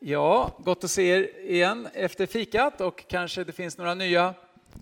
Ja, gott att se er igen efter fikat och kanske det finns några nya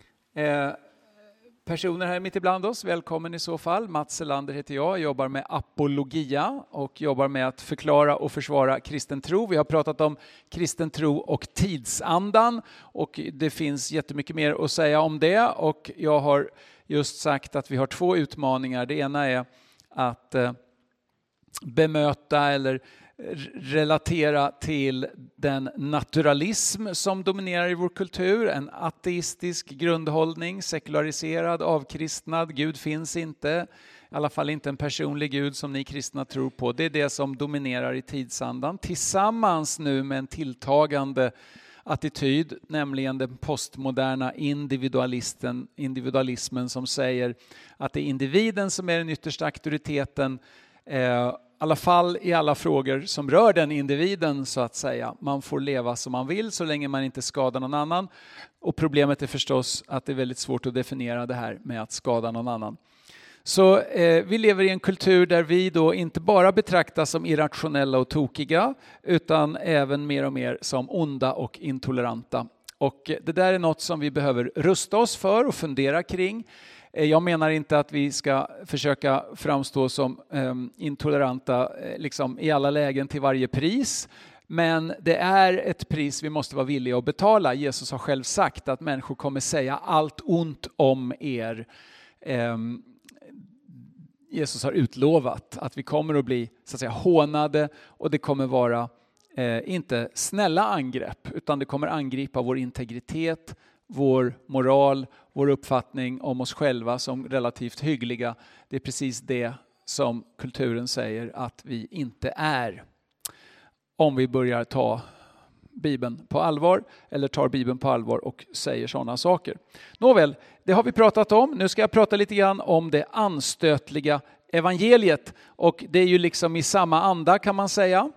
personer här mitt ibland oss. Välkommen i så fall. Mats Selander heter jag, jobbar med apologia och jobbar med att förklara och försvara kristen tro. Vi har pratat om kristen tro och tidsandan och det finns jättemycket mer att säga om det. Och jag har just sagt att vi har två utmaningar. Det ena är att bemöta eller relatera till den naturalism som dominerar i vår kultur. En ateistisk grundhållning, sekulariserad, avkristnad. Gud finns inte, i alla fall inte en personlig Gud som ni kristna tror på. Det är det som dominerar i tidsandan. Tillsammans nu med en tilltagande attityd, nämligen den postmoderna individualismen som säger att det är individen som är den yttersta auktoriteten, i alla fall i alla frågor som rör den individen så att säga. Man får leva som man vill så länge man inte skadar någon annan. Och problemet är förstås att det är väldigt svårt att definiera det här med att skada någon annan. Så vi lever i en kultur där vi då inte bara betraktas som irrationella och tokiga utan även mer och mer som onda och intoleranta. Och det där är något som vi behöver rusta oss för och fundera kring. Jag menar inte att vi ska försöka framstå som intoleranta liksom i alla lägen till varje pris. Men det är ett pris vi måste vara villiga att betala. Jesus har själv sagt att människor kommer säga allt ont om er. Jesus har utlovat att vi kommer att bli så att säga hånade och det kommer vara inte snälla angrepp utan det kommer angripa vår integritet, vår moral, vår uppfattning om oss själva som relativt hyggliga. Det är precis det som kulturen säger att vi inte är. Om vi börjar ta Bibeln på allvar eller tar Bibeln på allvar och säger sådana saker. Nåväl, det har vi pratat om. Nu ska jag prata lite grann om det anstötliga evangeliet. Och det är ju liksom i samma anda kan man säga.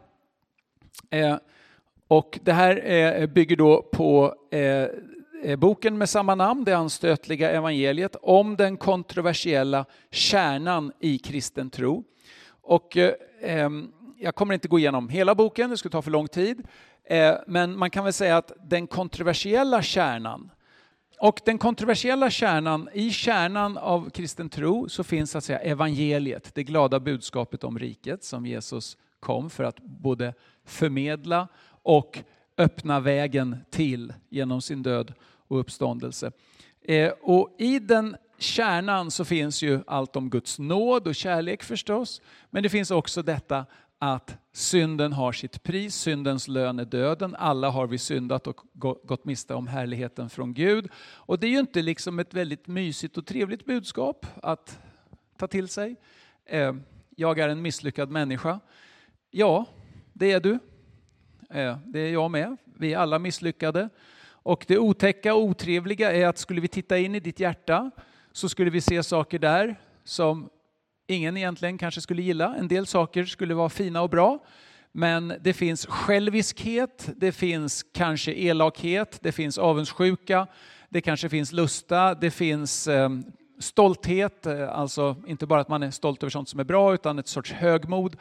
Och det här bygger då på boken med samma namn, det anstötliga evangeliet, om den kontroversiella kärnan i kristen tro. Och jag kommer inte gå igenom hela boken, det skulle ta för lång tid. Men man kan väl säga att den kontroversiella kärnan, och den kontroversiella kärnan, i kärnan av kristen tro så finns att säga evangeliet, det glada budskapet om riket som Jesus kom för att både förmedla och öppna vägen till genom sin död och uppståndelse. Och i den kärnan så finns ju allt om Guds nåd och kärlek förstås. Men det finns också detta att synden har sitt pris, syndens lön är döden. Alla har vi syndat och gått miste om härligheten från Gud. Och det är ju inte liksom ett väldigt mysigt och trevligt budskap att ta till sig. Jag är en misslyckad människa. Ja, det är du. Det är jag med. Vi är alla misslyckade. Och det otäcka och otrevliga är att skulle vi titta in i ditt hjärta så skulle vi se saker där som ingen egentligen kanske skulle gilla. En del saker skulle vara fina och bra. Men det finns själviskhet, det finns kanske elakhet, det finns avundsjuka, det kanske finns lusta, det finns stolthet. Alltså inte bara att man är stolt över sånt som är bra utan ett sorts högmod.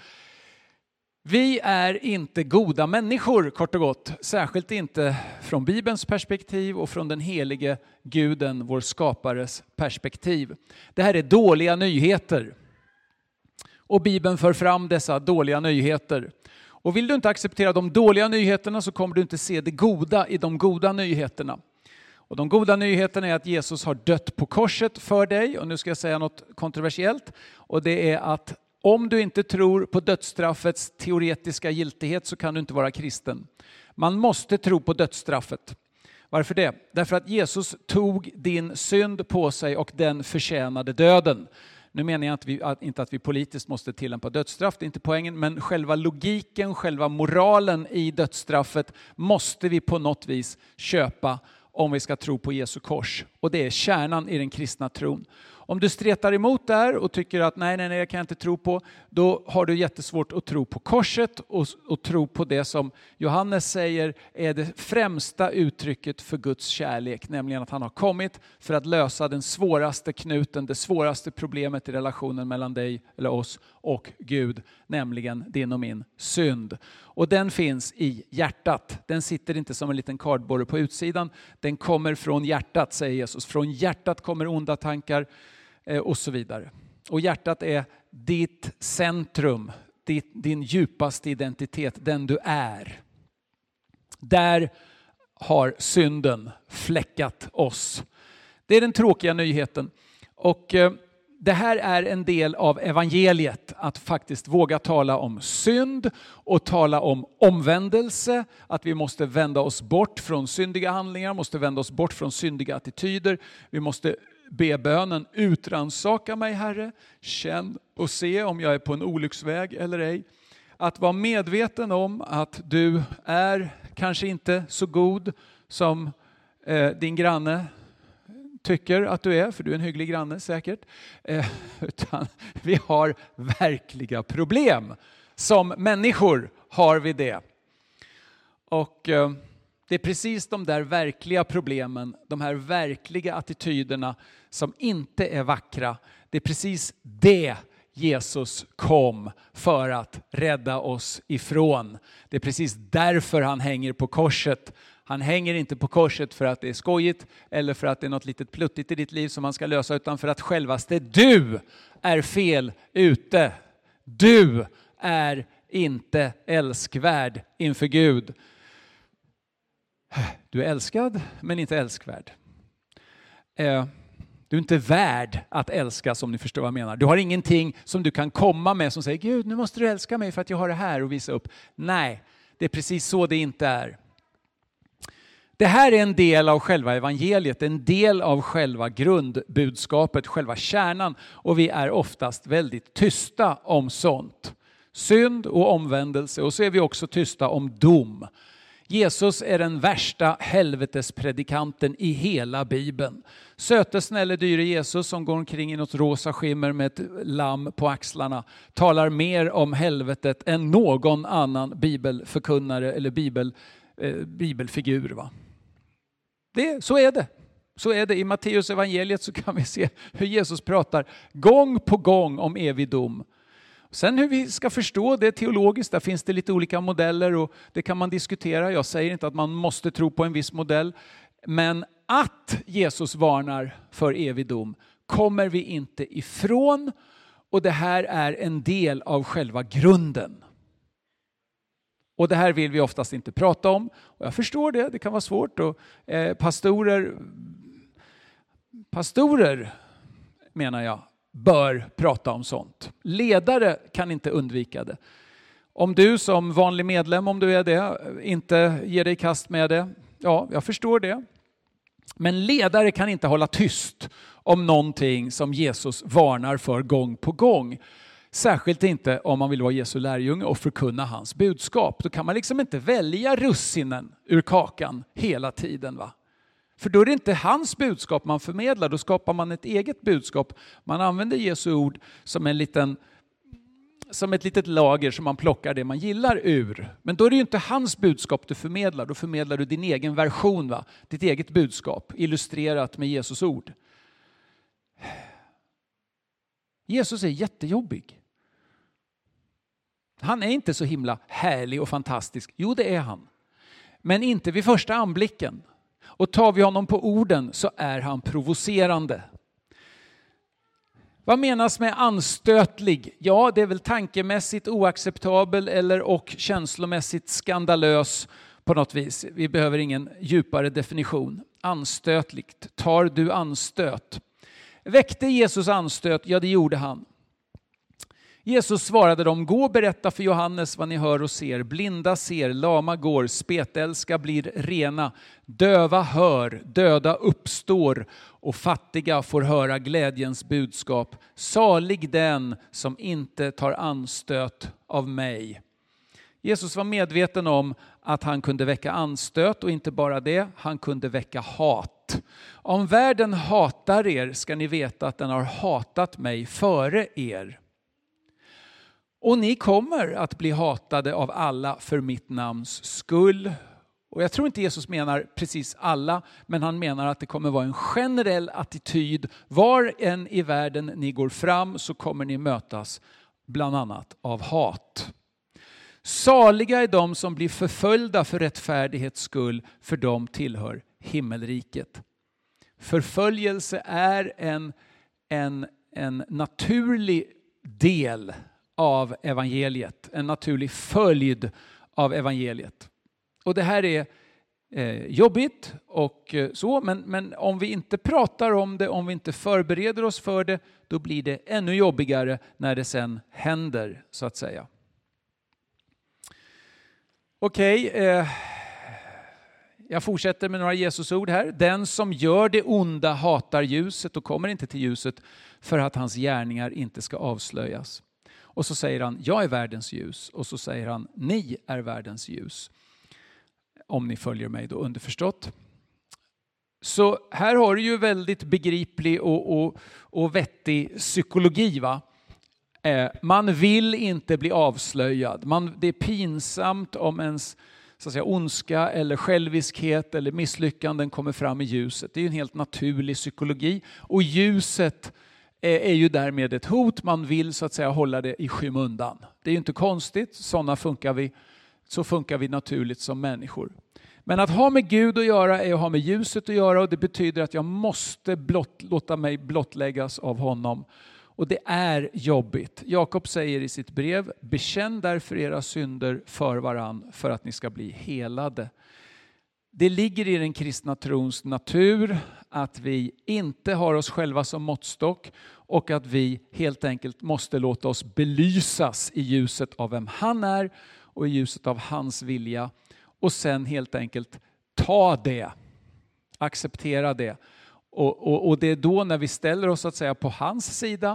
Vi är inte goda människor kort och gott, särskilt inte från Bibelns perspektiv och från den helige guden, vår skapares perspektiv. Det här är dåliga nyheter och Bibeln för fram dessa dåliga nyheter. Och vill du inte acceptera de dåliga nyheterna så kommer du inte se det goda i de goda nyheterna. Och de goda nyheterna är att Jesus har dött på korset för dig och nu ska jag säga något kontroversiellt och det är att om du inte tror på dödsstraffets teoretiska giltighet så kan du inte vara kristen. Man måste tro på dödsstraffet. Varför det? Därför att Jesus tog din synd på sig och den förtjänade döden. Nu menar jag inte att vi politiskt måste tillämpa dödsstraff, det är inte poängen. Men själva logiken, själva moralen i dödsstraffet måste vi på något vis köpa om vi ska tro på Jesu kors. Och det är kärnan i den kristna tron. Om du stretar emot där och tycker att nej, jag kan inte tro på, då har du jättesvårt att tro på korset och tro på det som Johannes säger är det främsta uttrycket för Guds kärlek, nämligen att han har kommit för att lösa den svåraste knuten, det svåraste problemet i relationen mellan dig eller oss och Gud, nämligen din och min synd. Och den finns i hjärtat. Den sitter inte som en liten kardborre på utsidan. Den kommer från hjärtat, säger Jesus. Från hjärtat kommer onda tankar och så vidare. Och hjärtat är ditt centrum, din djupaste identitet, den du är. Där har synden fläckat oss. Det är den tråkiga nyheten. Och det här är en del av evangeliet, att faktiskt våga tala om synd och tala om omvändelse, att vi måste vända oss bort från syndiga handlingar, måste vända oss bort från syndiga attityder. Vi måste be bönen, utransaka mig Herre, känn och se om jag är på en olycksväg eller ej. Att vara medveten om att du är kanske inte så god som din granne tycker att du är, för du är en hygglig granne säkert. Utan vi har verkliga problem. Som människor har vi det. Och det är precis de där verkliga problemen, de här verkliga attityderna som inte är vackra. Det är precis det Jesus kom för att rädda oss ifrån. Det är precis därför han hänger på korset. Han hänger inte på korset för att det är skojigt eller för att det är något litet pluttigt i ditt liv som man ska lösa, utan för att självaste du är fel ute. Du är inte älskvärd inför Gud. Du är älskad men inte älskvärd. Du är inte värd att älska, som ni förstår vad jag menar. Du har ingenting som du kan komma med som säger Gud, nu måste du älska mig för att jag har det här och visa upp. Nej, det är precis så det inte är. Det här är en del av själva evangeliet, en del av själva grundbudskapet, själva kärnan. Och vi är oftast väldigt tysta om sånt. Synd och omvändelse, och så är vi också tysta om dom. Jesus är den värsta helvetespredikanten i hela Bibeln. Söte, snälle, dyre Jesus som går omkring i något rosa skimmer med ett lamm på axlarna talar mer om helvetet än någon annan bibelförkunnare eller bibelfigur. Va? Så är det. Så är det. I Matteus evangeliet så kan vi se hur Jesus pratar gång på gång om evig dom. Sen hur vi ska förstå det teologiskt, där finns det lite olika modeller och det kan man diskutera. Jag säger inte att man måste tro på en viss modell, men att Jesus varnar för evig dom kommer vi inte ifrån, och det här är en del av själva grunden. Och det här vill vi oftast inte prata om, och jag förstår det kan vara svårt. Och pastorer menar jag bör prata om sånt. Ledare kan inte undvika det. Om du som vanlig medlem, om du är det, inte ger dig i kast med det, ja, jag förstår det. Men ledare kan inte hålla tyst om någonting som Jesus varnar för gång på gång. Särskilt inte om man vill vara Jesu lärjunge och förkunna hans budskap. Då kan man liksom inte välja russinen ur kakan hela tiden, va? För då är det inte hans budskap man förmedlar, då skapar man ett eget budskap. Man använder Jesu ord som ett litet lager som man plockar det man gillar ur. Men då är det ju inte hans budskap du förmedlar, då förmedlar du din egen version, va? Ditt eget budskap, illustrerat med Jesus ord. Jesus är jättejobbig. Han är inte så himla härlig och fantastisk. Jo, det är han. Men inte vid första anblicken. Och tar vi honom på orden så är han provocerande. Vad menas med anstötlig? Ja, det är väl tankemässigt oacceptabel och känslomässigt skandalös på något vis. Vi behöver ingen djupare definition. Anstötligt. Tar du anstöt? Väckte Jesus anstöt? Ja, det gjorde han. Jesus svarade dem, gå och berätta för Johannes vad ni hör och ser. Blinda ser, lama går, spetälska blir rena. Döva hör, döda uppstår och fattiga får höra glädjens budskap. Salig den som inte tar anstöt av mig. Jesus var medveten om att han kunde väcka anstöt och inte bara det, han kunde väcka hat. Om världen hatar er ska ni veta att den har hatat mig före er. Och ni kommer att bli hatade av alla för mitt namns skull. Och jag tror inte Jesus menar precis alla, men han menar att det kommer vara en generell attityd. Var än i världen ni går fram så kommer ni mötas bland annat av hat. Saliga är de som blir förföljda för rättfärdighets skull, för de tillhör himmelriket. Förföljelse är en naturlig del av evangeliet, en naturlig följd av evangeliet. Och det här är jobbigt och så, men om vi inte pratar om det, om vi inte förbereder oss för det, då blir det ännu jobbigare när det sen händer, så att säga. Okej, jag fortsätter med några Jesusord här. Den som gör det onda hatar ljuset och kommer inte till ljuset för att hans gärningar inte ska avslöjas. Och så säger han, jag är världens ljus. Och så säger han, ni är världens ljus. Om ni följer mig då, underförstått. Så här har du ju väldigt begriplig och vettig psykologi, va? Man vill inte bli avslöjad. Det är pinsamt om ens, så att säga, ondska eller själviskhet eller misslyckanden kommer fram i ljuset. Det är ju en helt naturlig psykologi. Och ljuset är ju därmed ett hot. Man vill, så att säga, hålla det i skymundan. Det är ju inte konstigt. Så funkar vi naturligt som människor. Men att ha med Gud att göra är att ha med ljuset att göra. Och det betyder att jag måste låta mig blottläggas av honom. Och det är jobbigt. Jakob säger i sitt brev, bekänn därför era synder för varann för att ni ska bli helade. Det ligger i den kristna trons natur att vi inte har oss själva som måttstock och att vi helt enkelt måste låta oss belysas i ljuset av vem han är och i ljuset av hans vilja och sen helt enkelt ta det, acceptera det. Och det är då när vi ställer oss, så att säga, på hans sida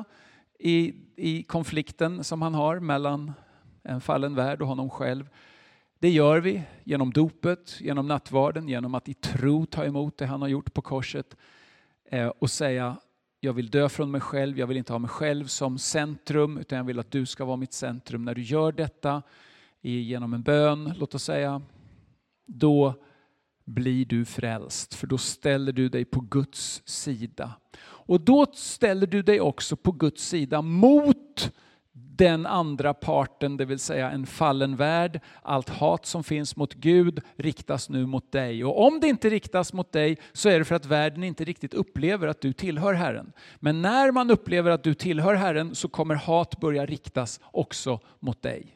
i konflikten som han har mellan en fallen värld och honom själv. Det gör vi genom dopet, genom nattvarden, genom att i tro ta emot det han har gjort på korset och säga, jag vill dö från mig själv, jag vill inte ha mig själv som centrum, utan jag vill att du ska vara mitt centrum. När du gör detta genom en bön, låt oss säga, då blir du frälst, för då ställer du dig på Guds sida. Och då ställer du dig också på Guds sida mot den andra parten, det vill säga en fallen värld. Allt hat som finns mot Gud riktas nu mot dig. Och om det inte riktas mot dig så är det för att världen inte riktigt upplever att du tillhör Herren. Men när man upplever att du tillhör Herren så kommer hat börja riktas också mot dig.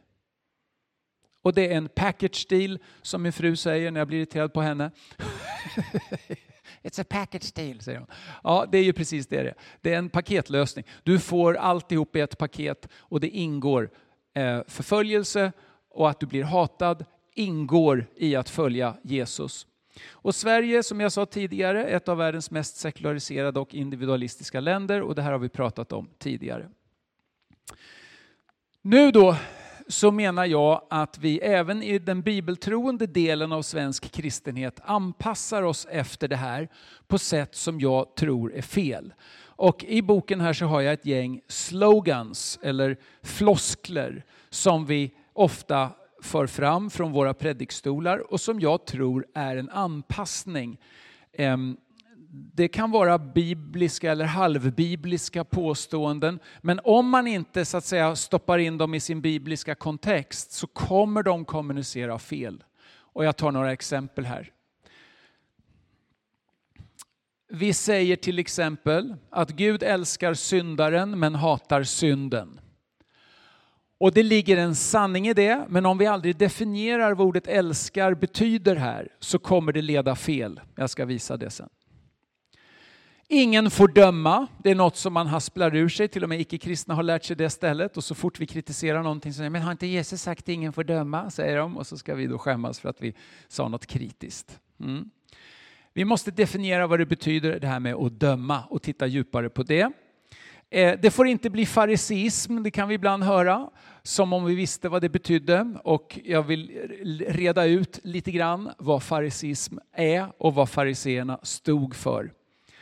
Och det är en package deal, som min fru säger när jag blir irriterad på henne. It's a package deal, säger hon. Ja, det är ju precis det. Det är en paketlösning. Du får alltihop i ett paket och det ingår förföljelse och att du blir hatad ingår i att följa Jesus. Och Sverige, som jag sa tidigare, är ett av världens mest sekulariserade och individualistiska länder, och det här har vi pratat om tidigare. Nu då så menar jag att vi även i den bibeltroende delen av svensk kristenhet anpassar oss efter det här på sätt som jag tror är fel. Och i boken här så har jag ett gäng slogans eller floskler som vi ofta för fram från våra predikstolar och som jag tror är en anpassning. Det kan vara bibliska eller halvbibliska påståenden, men om man inte, så att säga, stoppar in dem i sin bibliska kontext så kommer de kommunicera fel. Och jag tar några exempel här. Vi säger till exempel att Gud älskar syndaren men hatar synden. Och det ligger en sanning i det, men om vi aldrig definierar vad ordet älskar betyder här så kommer det leda fel. Jag ska visa det sen. Ingen får döma. Det är något som man hasplar ur sig. Till och med icke-kristna har lärt sig det stället. Och så fort vi kritiserar någonting så säger men har inte Jesus sagt ingen får döma? Säger de. Och så ska vi då skämmas för att vi sa något kritiskt. Vi måste definiera vad det betyder det här med att döma och titta djupare på det. Det får inte bli fariseism, det kan vi ibland höra, som om vi visste vad det betydde. Och jag vill reda ut lite grann vad fariseism är och vad fariseerna stod för.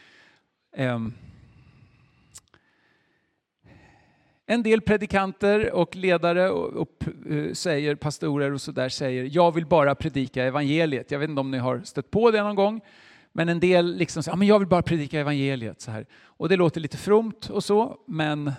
En del predikanter och ledare och säger, pastorer och så där säger, jag vill bara predika evangeliet. Jag vet inte om ni har stött på det någon gång. Men en del liksom säger, men jag vill bara predika evangeliet. Så här. Och det låter lite fromt och så, men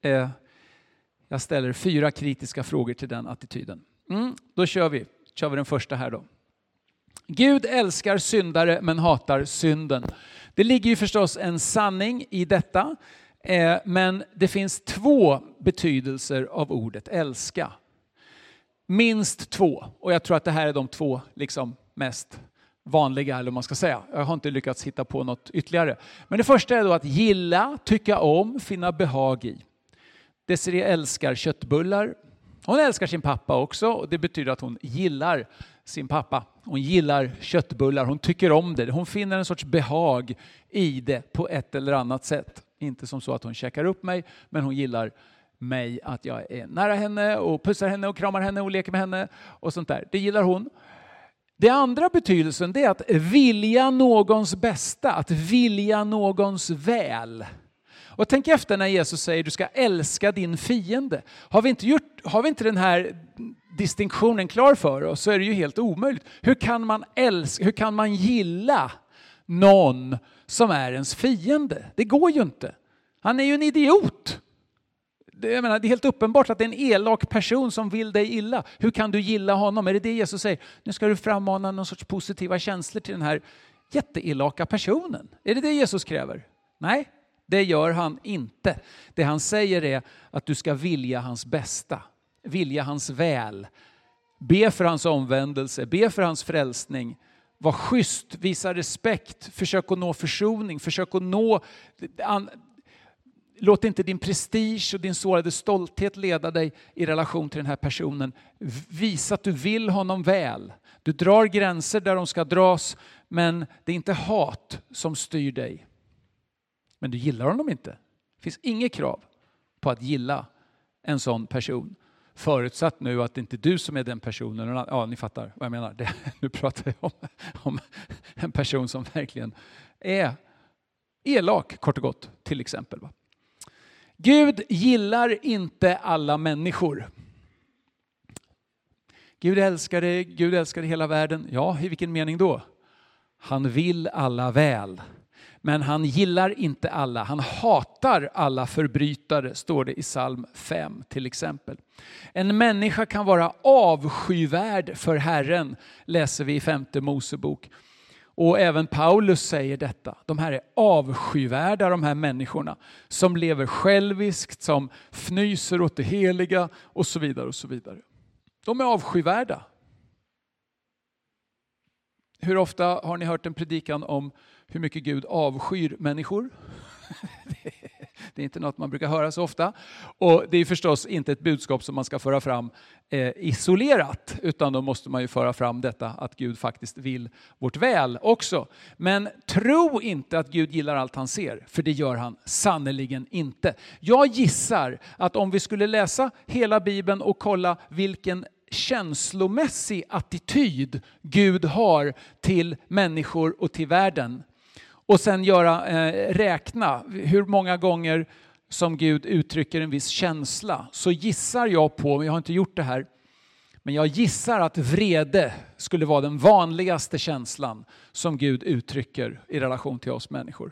jag ställer 4 kritiska frågor till den attityden. Då kör vi den första här då. Gud älskar syndare men hatar synden. Det ligger ju förstås en sanning i detta. Men det finns 2 betydelser av ordet älska. Minst 2. Och jag tror att det här är de 2 liksom mest vanliga, eller man ska säga. Jag har inte lyckats hitta på något ytterligare. Men det första är då att gilla, tycka om, finna behag i. Desiree älskar köttbullar. Hon älskar sin pappa också. Och det betyder att hon gillar sin pappa. Hon gillar köttbullar. Hon tycker om det. Hon finner en sorts behag i det på ett eller annat sätt. Inte som så att hon käkar upp mig, men hon gillar mig, att jag är nära henne och pussar henne och kramar henne och leker med henne och sånt där. Det gillar hon. Det andra betydelsen är att vilja någons bästa, att vilja någons väl. Och tänk efter när Jesus säger du ska älska din fiende. Har vi inte den här distinktionen klar för oss, så är det ju helt omöjligt. Hur kan man gilla någon som är ens fiende? Det går ju inte. Han är ju en idiot. Det är helt uppenbart att det är en elak person som vill dig illa. Hur kan du gilla honom? Är det Jesus säger? Nu ska du frammana någon sorts positiva känslor till den här jätteelaka personen. Är det Jesus kräver? Nej, det gör han inte. Det han säger är att du ska vilja hans bästa. Vilja hans väl. Be för hans omvändelse. Be för hans frälsning. Var schysst, visa respekt, försök att nå försoning, låt inte din prestige och din sårade stolthet leda dig i relation till den här personen. Visa att du vill honom väl. Du drar gränser där de ska dras, men det är inte hat som styr dig. Men du gillar honom inte. Det finns inget krav på att gilla en sån person. Förutsatt nu att det inte är du som är den personen. Ja, ni fattar vad jag menar. Nu pratar jag om en person som verkligen är elak, kort och gott, till exempel. Gud gillar inte alla människor. Gud älskar hela världen. Ja, i vilken mening då? Han vill alla väl. Men han gillar inte alla. Han hatar alla förbrytare, står det i psalm 5 till exempel. En människa kan vara avskyvärd för Herren, läser vi i 5:e Mosebok. Och även Paulus säger detta. De här är avskyvärda, de här människorna. Som lever själviskt, som fnyser åt det heliga och så vidare och så vidare. De är avskyvärda. Hur ofta har ni hört en predikan om hur mycket Gud avskyr människor? Det är inte något man brukar höra så ofta. Och det är förstås inte ett budskap som man ska föra fram isolerat. Utan då måste man ju föra fram detta att Gud faktiskt vill vårt väl också. Men tro inte att Gud gillar allt han ser. För det gör han sannoliken inte. Jag gissar att om vi skulle läsa hela Bibeln och kolla vilken känslomässig attityd Gud har till människor och till världen. Och sen räkna hur många gånger som Gud uttrycker en viss känsla. Så gissar jag på, jag har inte gjort det här, men jag gissar att vrede skulle vara den vanligaste känslan som Gud uttrycker i relation till oss människor.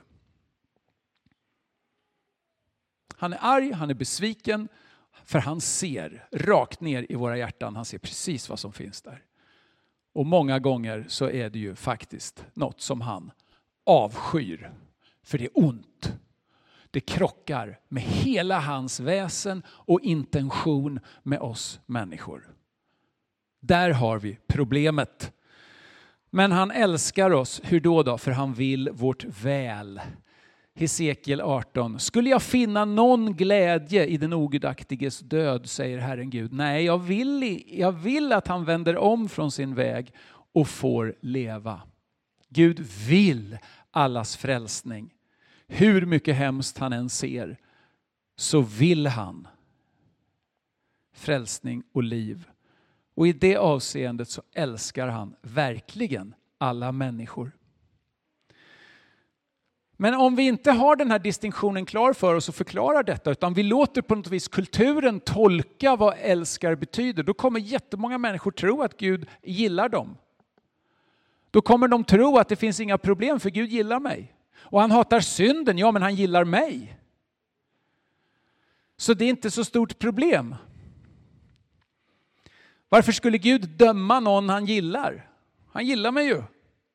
Han är arg, han är besviken, för han ser rakt ner i våra hjärtan. Han ser precis vad som finns där. Och många gånger så är det ju faktiskt något som han avskyr. För det är ont. Det krockar med hela hans väsen och intention med oss människor. Där har vi problemet. Men han älskar oss. Hur då? För han vill vårt väl. Hesekiel 18. Skulle jag finna någon glädje i den ogudaktiges död, säger Herren Gud. Nej, jag vill att han vänder om från sin väg och får leva. Gud vill allas frälsning. Hur mycket hemskt han än ser så vill han frälsning och liv. Och i det avseendet så älskar han verkligen alla människor. Men om vi inte har den här distinktionen klar för oss och förklarar detta, utan vi låter på något vis kulturen tolka vad älskar betyder, då kommer jättemånga människor tro att Gud gillar dem. Då kommer de tro att det finns inga problem för Gud gillar mig. Och han hatar synden, ja men han gillar mig. Så det är inte så stort problem. Varför skulle Gud döma någon han gillar? Han gillar mig ju.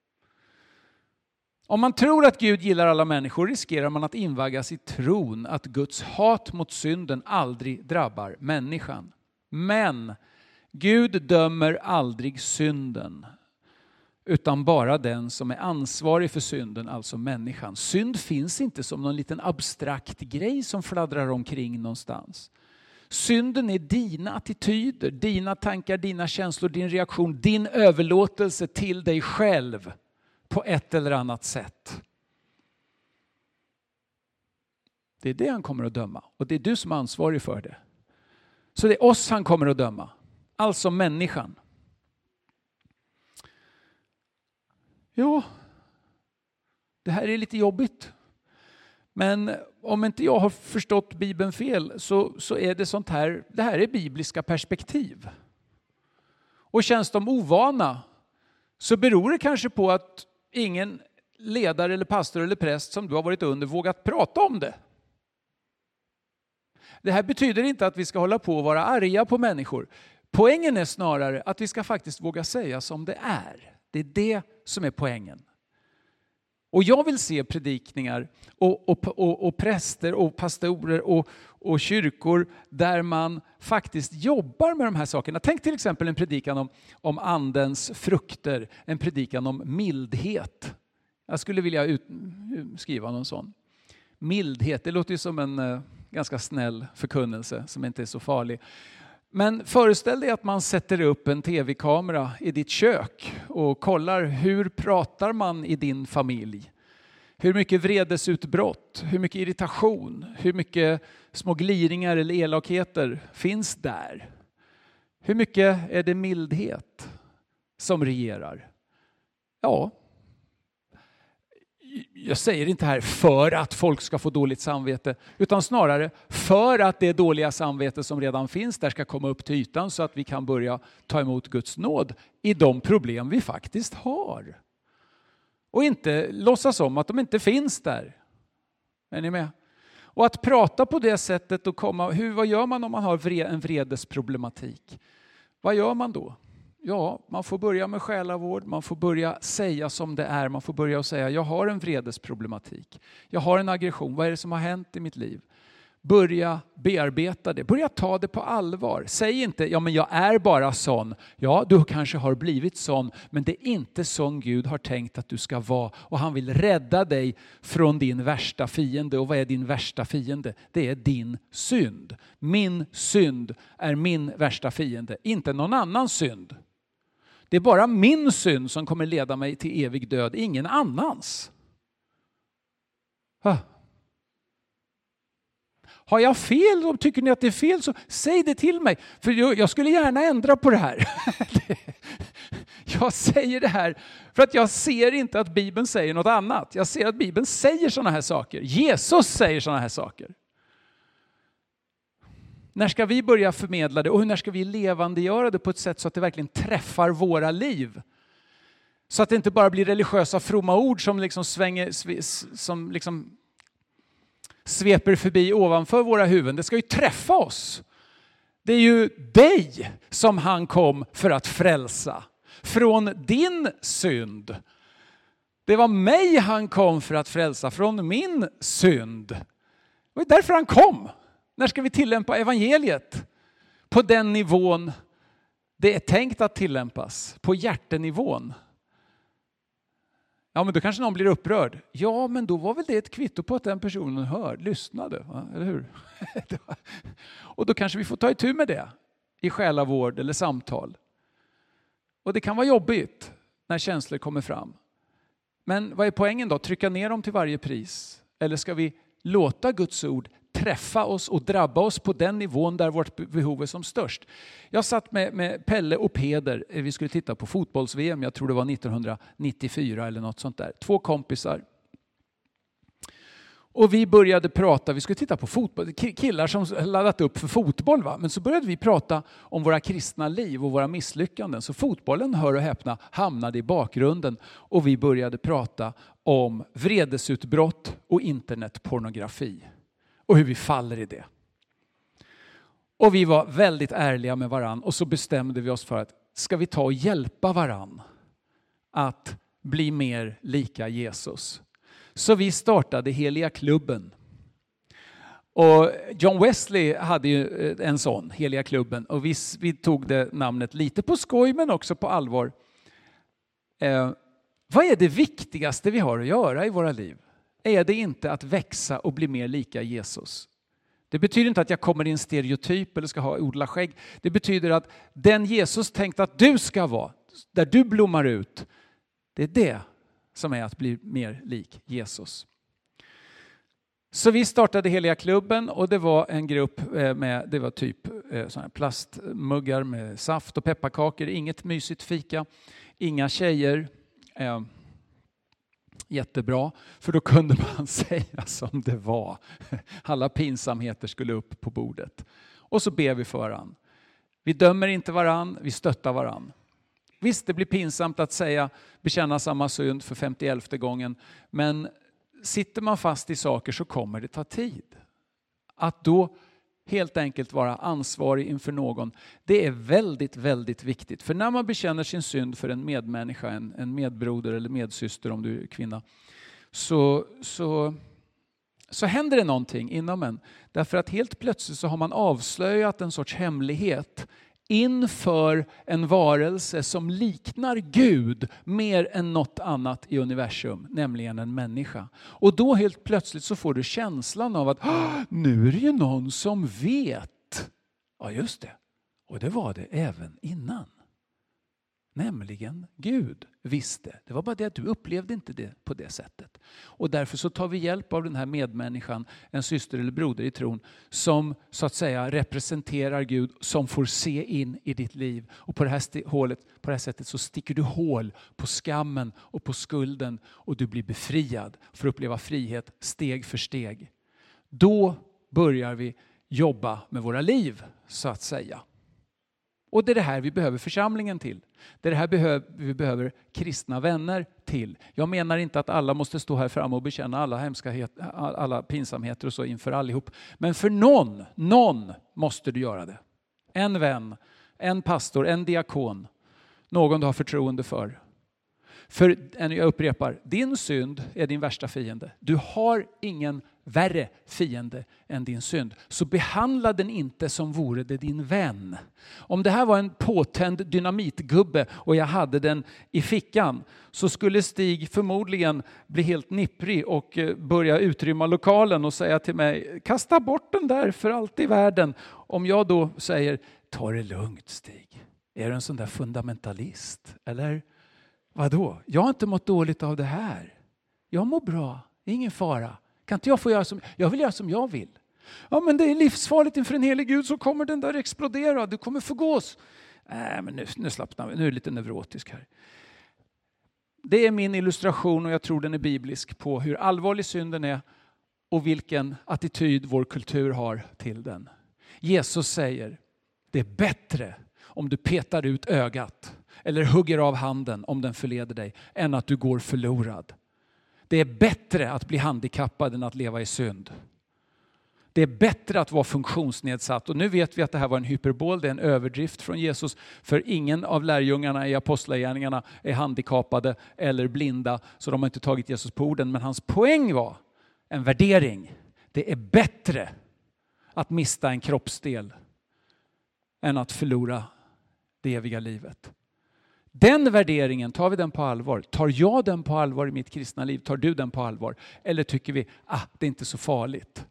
Om man tror att Gud gillar alla människor riskerar man att invaggas i tron att Guds hat mot synden aldrig drabbar människan. Men Gud dömer aldrig synden, utan bara den som är ansvarig för synden, alltså människan. Synd finns inte som någon liten abstrakt grej som fladdrar omkring någonstans. Synden är dina attityder, dina tankar, dina känslor, din reaktion, din överlåtelse till dig själv på ett eller annat sätt. Det är det han kommer att döma och det är du som är ansvarig för det. Så det är oss han kommer att döma, alltså människan. Ja, det här är lite jobbigt. Men om inte jag har förstått Bibeln fel så är det sånt här, det här är bibliska perspektiv. Och känns de ovana så beror det kanske på att ingen ledare eller pastor eller präst som du har varit under vågat prata om det. Det här betyder inte att vi ska hålla på och vara arga på människor. Poängen är snarare att vi ska faktiskt våga säga som det är. Det är det som är poängen. Och jag vill se predikningar och präster och pastorer och kyrkor där man faktiskt jobbar med de här sakerna. Tänk till exempel en predikan om andens frukter, en predikan om mildhet. Jag skulle vilja skriva någon sån. Mildhet, det låter ju som en ganska snäll förkunnelse som inte är så farlig. Men föreställ dig att man sätter upp en tv-kamera i ditt kök och kollar hur pratar man i din familj. Hur mycket vredesutbrott, hur mycket irritation, hur mycket små gliringar eller elakheter finns där. Hur mycket är det mildhet som regerar? Ja, jag säger inte här för att folk ska få dåligt samvete, utan snarare för att det dåliga samvete som redan finns där ska komma upp till ytan så att vi kan börja ta emot Guds nåd i de problem vi faktiskt har. Och inte låtsas om att de inte finns där. Är ni med? Och att prata på det sättet och vad gör man om man har en vredesproblematik? Vad gör man då? Ja, man får börja med själavård, man får börja säga som det är, man får börja säga jag har en vredesproblematik, jag har en aggression, vad är det som har hänt i mitt liv? Börja bearbeta det, börja ta det på allvar. Säg inte, ja men jag är bara sån. Ja, du kanske har blivit sån, men det är inte sån Gud har tänkt att du ska vara. Och han vill rädda dig från din värsta fiende. Och vad är din värsta fiende? Det är din synd. Min synd är min värsta fiende, inte någon annan synd. Det är bara min synd som kommer leda mig till evig död, ingen annans. Har jag fel? Om tycker ni att det är fel så säg det till mig. För jag skulle gärna ändra på det här. Jag säger det här för att jag ser inte att Bibeln säger något annat. Jag ser att Bibeln säger sådana här saker. Jesus säger sådana här saker. När ska vi börja förmedla det och när ska vi levandegöra det på ett sätt så att det verkligen träffar våra liv? Så att det inte bara blir religiösa fromma ord som liksom sveper förbi ovanför våra huvuden. Det ska ju träffa oss. Det är ju dig som han kom för att frälsa. Från din synd. Det var mig han kom för att frälsa. Från min synd. Det var därför han kom. När ska vi tillämpa evangeliet? På den nivån det är tänkt att tillämpas. På hjärtenivån. Ja, men då kanske någon blir upprörd. Ja, men då var väl det ett kvitto på att den personen lyssnade. Va? Eller hur? Och då kanske vi får ta itu med det. I själavård eller samtal. Och det kan vara jobbigt när känslor kommer fram. Men vad är poängen då? Trycka ner dem till varje pris? Eller ska vi låta Guds ord träffa oss och drabba oss på den nivån där vårt behov är som störst. Jag satt med Pelle och Peder, vi skulle titta på fotbolls-VM, jag tror det var 1994 eller något sånt där. 2 kompisar. Och vi började prata, vi skulle titta på fotboll, killar som laddat upp för fotboll. Va? Men så började vi prata om våra kristna liv och våra misslyckanden. Så fotbollen, hör och häpna, hamnade i bakgrunden. Och vi började prata om vredesutbrott och internetpornografi. Och hur vi faller i det. Och vi var väldigt ärliga med varann. Och så bestämde vi oss för att ska vi ta och hjälpa varann att bli mer lika Jesus. Så vi startade Heliga klubben. Och John Wesley hade ju en sån, Heliga klubben. Och vi tog det namnet lite på skoj men också på allvar. Vad är det viktigaste vi har att göra i våra liv? Är det inte att växa och bli mer lika Jesus? Det betyder inte att jag kommer i en stereotyp eller ska ha odla skägg. Det betyder att den Jesus tänkt att du ska vara, där du blommar ut, det är det som är att bli mer lik Jesus. Så vi startade Heliga klubben och det var en grupp med, det var typ såna plastmuggar med saft och pepparkakor, inget mysigt fika, inga tjejer. Jättebra, för då kunde man säga som det var. Alla pinsamheter skulle upp på bordet. Och så ber vi för varann. Vi dömer inte varann, vi stöttar varann. Visst, det blir pinsamt att bekänna samma synd för 51:e gången. Men sitter man fast i saker så kommer det ta tid. Att då helt enkelt vara ansvarig inför någon. Det är väldigt, väldigt viktigt. För när man bekänner sin synd för en medmänniska, en medbroder eller medsyster om du är kvinna. Så händer det någonting inom en. Därför att helt plötsligt så har man avslöjat en sorts hemlighet inför en varelse som liknar Gud mer än något annat i universum, nämligen en människa. Och då helt plötsligt så får du känslan av att nu är det ju någon som vet. Ja, just det. Och det var det även innan. Nämligen Gud visste. Det var bara det att du upplevde inte det på det sättet. Och därför så tar vi hjälp av den här medmänniskan, en syster eller broder i tron, som så att säga representerar Gud, som får se in i ditt liv. Och på det här sättet så sticker du hål på skammen och på skulden och du blir befriad för att uppleva frihet steg för steg. Då börjar vi jobba med våra liv, så att säga. Och det är det här vi behöver församlingen till. Det är det här vi behöver kristna vänner till. Jag menar inte att alla måste stå här framme och bekänna alla pinsamheter och så inför allihop. Men för någon måste du göra det. En vän, en pastor, en diakon. Någon du har förtroende för. För jag upprepar, din synd är din värsta fiende. Du har ingen värre fiende än din synd. Så behandla den inte som vore det din vän. Om det här var en påtänd dynamitgubbe och jag hade den i fickan, så skulle Stig förmodligen bli helt nipprig och börja utrymma lokalen och säga till mig, kasta bort den där för allt i världen. Om jag då säger, ta det lugnt Stig. Är du en sån där fundamentalist? Eller vadå? Jag har inte mått dåligt av det här. Jag mår bra, ingen fara. Kan inte jag få göra jag vill göra som jag vill. Ja, men det är livsfarligt inför en helig Gud, så kommer den där explodera. Du kommer förgås. Men nu slappnar vi. Nu är det lite neurotisk här. Det är min illustration, och jag tror den är biblisk, på hur allvarlig synden är och vilken attityd vår kultur har till den. Jesus säger, det är bättre om du petar ut ögat eller hugger av handen om den förleder dig, än att du går förlorad. Det är bättre att bli handikappad än att leva i synd. Det är bättre att vara funktionsnedsatt. Och nu vet vi att det här var en hyperbol, det är en överdrift från Jesus. För ingen av lärjungarna i apostlagärningarna är handikappade eller blinda, så de har inte tagit Jesus på orden. Men hans poäng var en värdering. Det är bättre att mista en kroppsdel än att förlora det eviga livet. Den värderingen, tar vi den på allvar? Tar jag den på allvar i mitt kristna liv? Tar du den på allvar? Eller tycker vi, det är inte så farligt?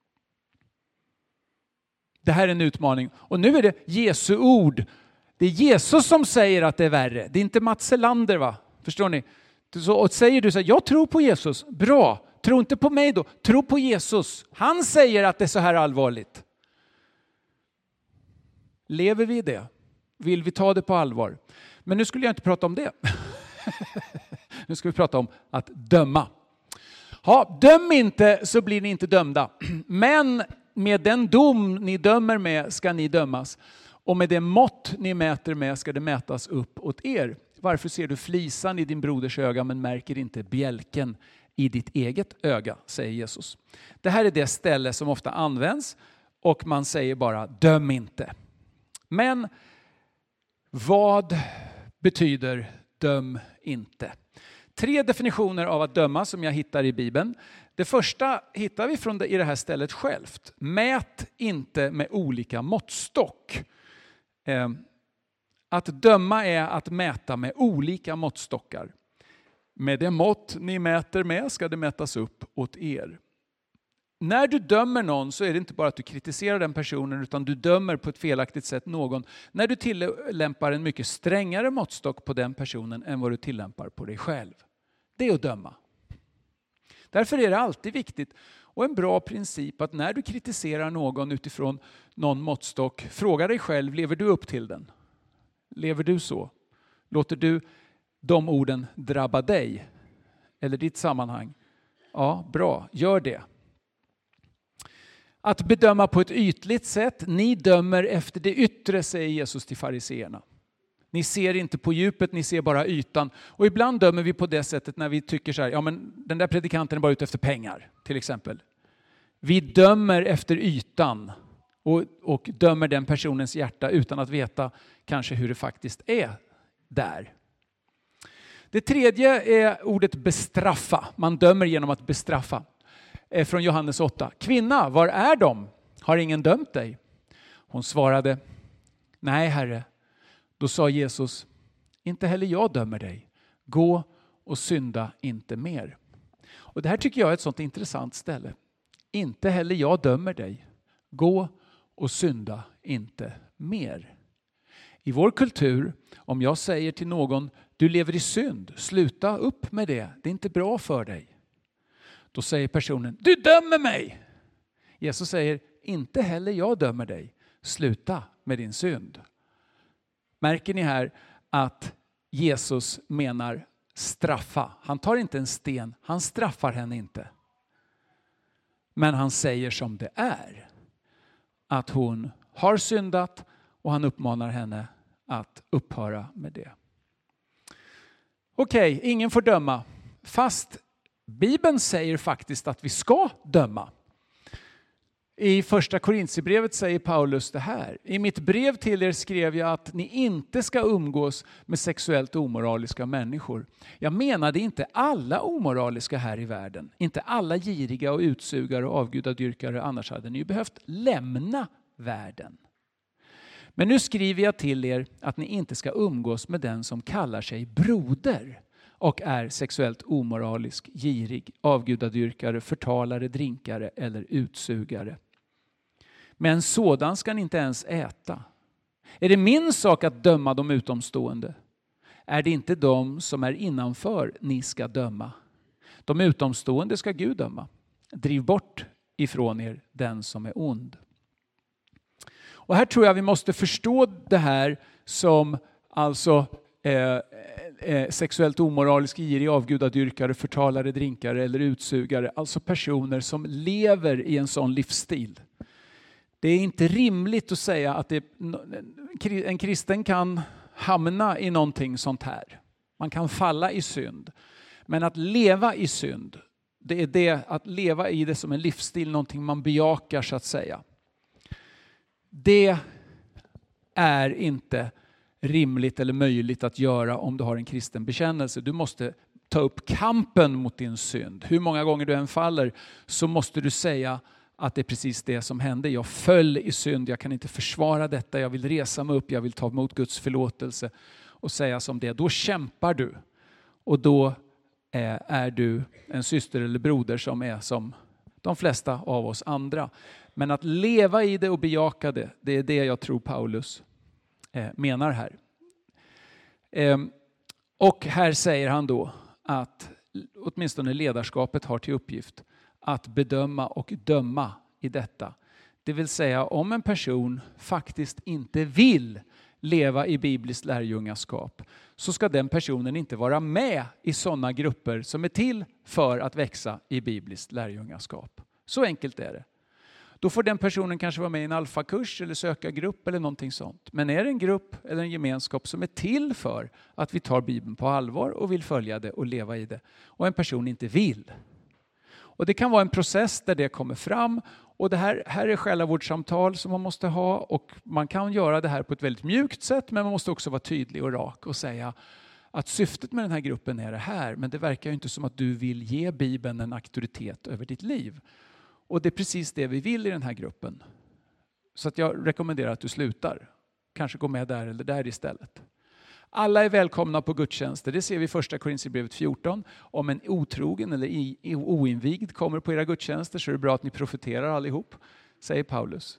Det här är en utmaning. Och nu är det Jesu ord. Det är Jesus som säger att det är värre. Det är inte Mats Selander, va? Förstår ni? Och säger du så här, jag tror på Jesus. Bra, tro inte på mig då, tro på Jesus. Han säger att det är så här allvarligt. Lever vi i det? Vill vi ta det på allvar? Men nu skulle jag inte prata om det. Nu ska vi prata om att döma. Ja, döm inte så blir ni inte dömda. Men med den dom ni dömer med ska ni dömas. Och med det mått ni mäter med ska det mätas upp åt er. Varför ser du flisan i din broders öga men märker inte bjälken i ditt eget öga, säger Jesus. Det här är det ställe som ofta används och man säger bara döm inte. Men vad betyder döm inte? 3 definitioner av att döma som jag hittar i Bibeln. Det första hittar vi i det här stället självt. Mät inte med olika måttstock. Att döma är att mäta med olika måttstockar. Med det mått ni mäter med ska det mätas upp åt er. När du dömer någon så är det inte bara att du kritiserar den personen utan du dömer på ett felaktigt sätt någon. När du tillämpar en mycket strängare måttstock på den personen än vad du tillämpar på dig själv. Det är att döma. Därför är det alltid viktigt och en bra princip att när du kritiserar någon utifrån någon måttstock, fråga dig själv, lever du upp till den? Lever du så? Låter du de orden drabba dig eller ditt sammanhang? Ja, bra, gör det. Att bedöma på ett ytligt sätt, ni dömer efter det yttre, säger Jesus till fariseerna. Ni ser inte på djupet, ni ser bara ytan. Och ibland dömer vi på det sättet när vi tycker så här, ja men den där predikanten är bara ute efter pengar, till exempel. Vi dömer efter ytan och dömer den personens hjärta utan att veta kanske hur det faktiskt är där. Det tredje är ordet bestraffa. Man dömer genom att bestraffa. Från Johannes 8. Kvinna, var är de? Har ingen dömt dig? Hon svarade, nej Herre. Då sa Jesus, inte heller jag dömer dig. Gå och synda inte mer. Och det här tycker jag är ett sånt intressant ställe. Inte heller jag dömer dig. Gå och synda inte mer. I vår kultur, om jag säger till någon, du lever i synd, sluta upp med det. Det är inte bra för dig. Då säger personen, du dömer mig. Jesus säger, inte heller jag dömer dig. Sluta med din synd. Märker ni här att Jesus menar straffa. Han tar inte en sten, han straffar henne inte. Men han säger som det är. Att hon har syndat och han uppmanar henne att upphöra med det. Okej, ingen får döma. Fast Bibeln säger faktiskt att vi ska döma. I första Korinthierbrevet säger Paulus det här. I mitt brev till er skrev jag att ni inte ska umgås med sexuellt omoraliska människor. Jag menade inte alla omoraliska här i världen. Inte alla giriga och utsugare och avgudadyrkare, annars hade ni ju behövt lämna världen. Men nu skriver jag till er att ni inte ska umgås med den som kallar sig broder och är sexuellt omoralisk, girig, avgudadyrkare, förtalare, drinkare eller utsugare. Men sådan ska ni inte ens äta. Är det min sak att döma de utomstående? Är det inte de som är innanför ni ska döma? De utomstående ska Gud döma. Driv bort ifrån er den som är ond. Och här tror jag vi måste förstå det här som alltså sexuellt omoralisk, girig, avgudadyrkare, förtalare, drinkare eller utsugare. Alltså personer som lever i en sån livsstil. Det är inte rimligt att säga att en kristen kan hamna i någonting sånt här. Man kan falla i synd. Men att leva i synd, det är det att leva i det som en livsstil, någonting man bejakar så att säga. Det är inte rimligt eller möjligt att göra om du har en kristen bekännelse. Du måste ta upp kampen mot din synd. Hur många gånger du än faller så måste du säga att det är precis det som hände. Jag föll i synd, jag kan inte försvara detta. Jag vill resa mig upp, jag vill ta emot Guds förlåtelse och säga som det. Då kämpar du och då är du en syster eller broder som är som de flesta av oss andra. Men att leva i det och bejaka det, det är det jag tror Paulus menar här. Och här säger han då att åtminstone ledarskapet har till uppgift att bedöma och döma i detta. Det vill säga om en person faktiskt inte vill leva i bibliskt lärjungaskap, så ska den personen inte vara med i sådana grupper som är till för att växa i bibliskt lärjungaskap. Så enkelt är det. Då får den personen kanske vara med i en alfakurs eller söka grupp eller någonting sånt. Men är det en grupp eller en gemenskap som är till för att vi tar Bibeln på allvar och vill följa det och leva i det, och en person inte vill. Och det kan vara en process där det kommer fram, och det här är själavårdssamtal som man måste ha, och man kan göra det här på ett väldigt mjukt sätt, men man måste också vara tydlig och rak och säga att syftet med den här gruppen är det här, men det verkar ju inte som att du vill ge Bibeln en auktoritet över ditt liv. Och det är precis det vi vill i den här gruppen. Så att jag rekommenderar att du slutar. Kanske gå med där eller där istället. Alla är välkomna på gudstjänster. Det ser vi i första Korinthierbrevet 14. Om en otrogen eller oinvigd kommer på era gudstjänster så är det bra att ni profeterar allihop, säger Paulus.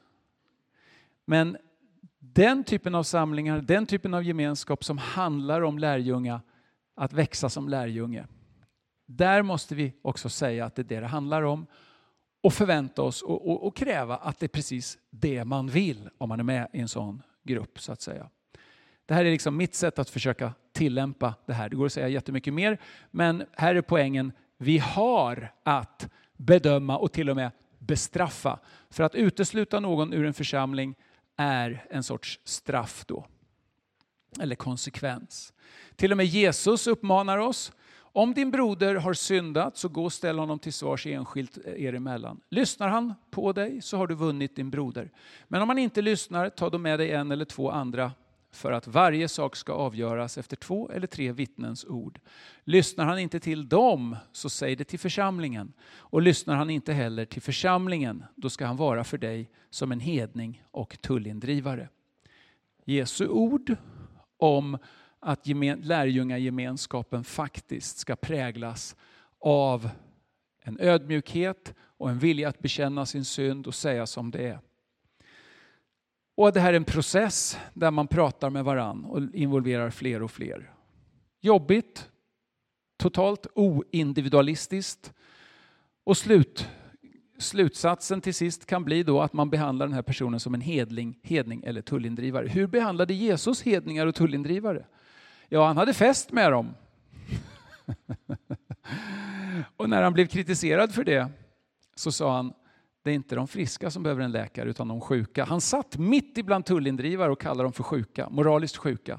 Men den typen av samlingar, den typen av gemenskap som handlar om lärjunga, att växa som lärjunge. Där måste vi också säga att det är det handlar om. Och förvänta oss och kräva att det är precis det man vill om man är med i en sån grupp, så att säga. Det här är liksom mitt sätt att försöka tillämpa det här. Det går att säga jättemycket mer, men här är poängen. Vi har att bedöma och till och med bestraffa. För att utesluta någon ur en församling är en sorts straff då. Eller konsekvens. Till och med Jesus uppmanar oss. Om din broder har syndat, så gå och ställ honom till svars enskilt er emellan. Lyssnar han på dig, så har du vunnit din broder. Men om han inte lyssnar, ta då med dig en eller två andra, för att varje sak ska avgöras efter 2 eller 3 vittnens ord. Lyssnar han inte till dem, så säg det till församlingen. Och lyssnar han inte heller till församlingen, då ska han vara för dig som en hedning och tullindrivare. Jesu ord om att lärjungagemenskapen faktiskt ska präglas av en ödmjukhet och en vilja att bekänna sin synd och säga som det är. Och det här är en process där man pratar med varann och involverar fler och fler. Jobbigt, totalt oindividualistiskt, och slutsatsen till sist kan bli då att man behandlar den här personen som en hedning eller tullindrivare. Hur behandlade Jesus hedningar och tullindrivare? Ja, han hade fest med dem. Och när han blev kritiserad för det så sa han, det är inte de friska som behöver en läkare utan de sjuka. Han satt mitt ibland tullindrivare och kallade dem för sjuka, moraliskt sjuka.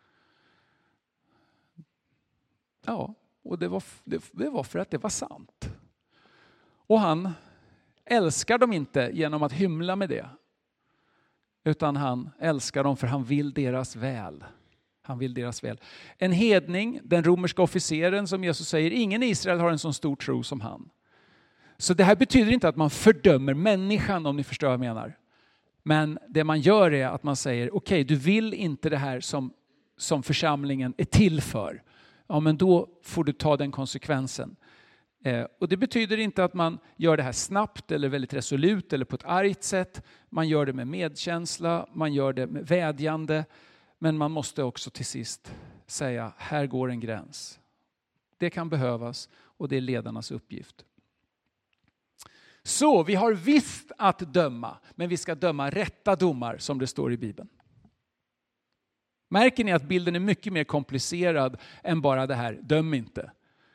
Ja, och det var för att det var sant. Och han älskar dem inte genom att hymla med det. Utan han älskar dem för han vill deras väl. Han vill deras väl. En hedning, den romerska officeren som Jesus säger, ingen i Israel har en så stor tro som han. Så det här betyder inte att man fördömer människan, om ni förstår vad jag menar. Men det man gör är att man säger, okej, du vill inte det här som församlingen är till för. Ja, men då får du ta den konsekvensen. Och det betyder inte att man gör det här snabbt eller väldigt resolut eller på ett argt sätt. Man gör det med medkänsla, man gör det med vädjande. Men man måste också till sist säga, här går en gräns. Det kan behövas och det är ledarnas uppgift. Så vi har visst att döma, men vi ska döma rätta domar som det står i Bibeln. Märker ni att bilden är mycket mer komplicerad än bara det här, döm inte.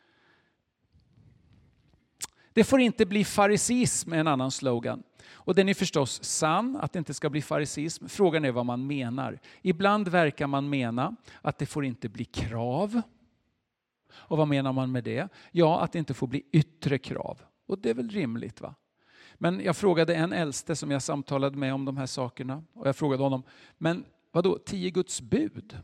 Det får inte bli farisism, med en annan slogan. Och den är förstås sann, att det inte ska bli farisism. Frågan är vad man menar. Ibland verkar man mena att det får inte bli krav. Och vad menar man med det? Ja, att det inte får bli yttre krav. Och det är väl rimligt, va? Men jag frågade en äldste som jag samtalade med om de här sakerna. Och jag frågade honom, men vadå, 10 Guds bud?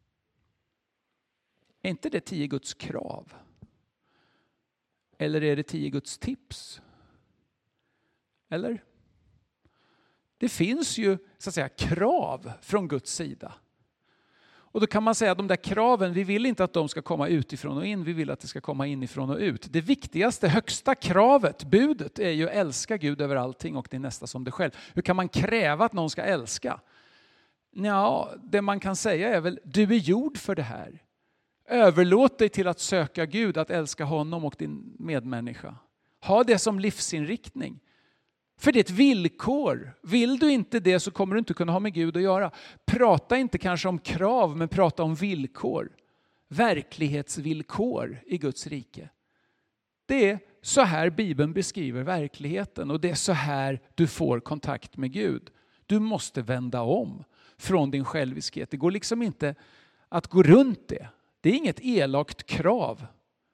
Är inte det 10 Guds krav? Eller är det 10 Guds tips? Eller? Det finns ju så att säga krav från Guds sida. Och då kan man säga att de där kraven, vi vill inte att de ska komma utifrån och in. Vi vill att det ska komma inifrån och ut. Det viktigaste, högsta kravet, budet, är ju att älska Gud över allting och det nästa som dig själv. Hur kan man kräva att någon ska älska? Ja, det man kan säga är väl, du är gjord för det här. Överlåt dig till att söka Gud, att älska honom och din medmänniska. Ha det som livsinriktning. För det är ett villkor. Vill du inte det så kommer du inte kunna ha med Gud att göra. Prata inte kanske om krav, men prata om villkor. Verklighetsvillkor i Guds rike. Det är så här Bibeln beskriver verkligheten, och det är så här du får kontakt med Gud. Du måste vända om från din själviskhet. Det går liksom inte att gå runt det. Det är inget elakt krav.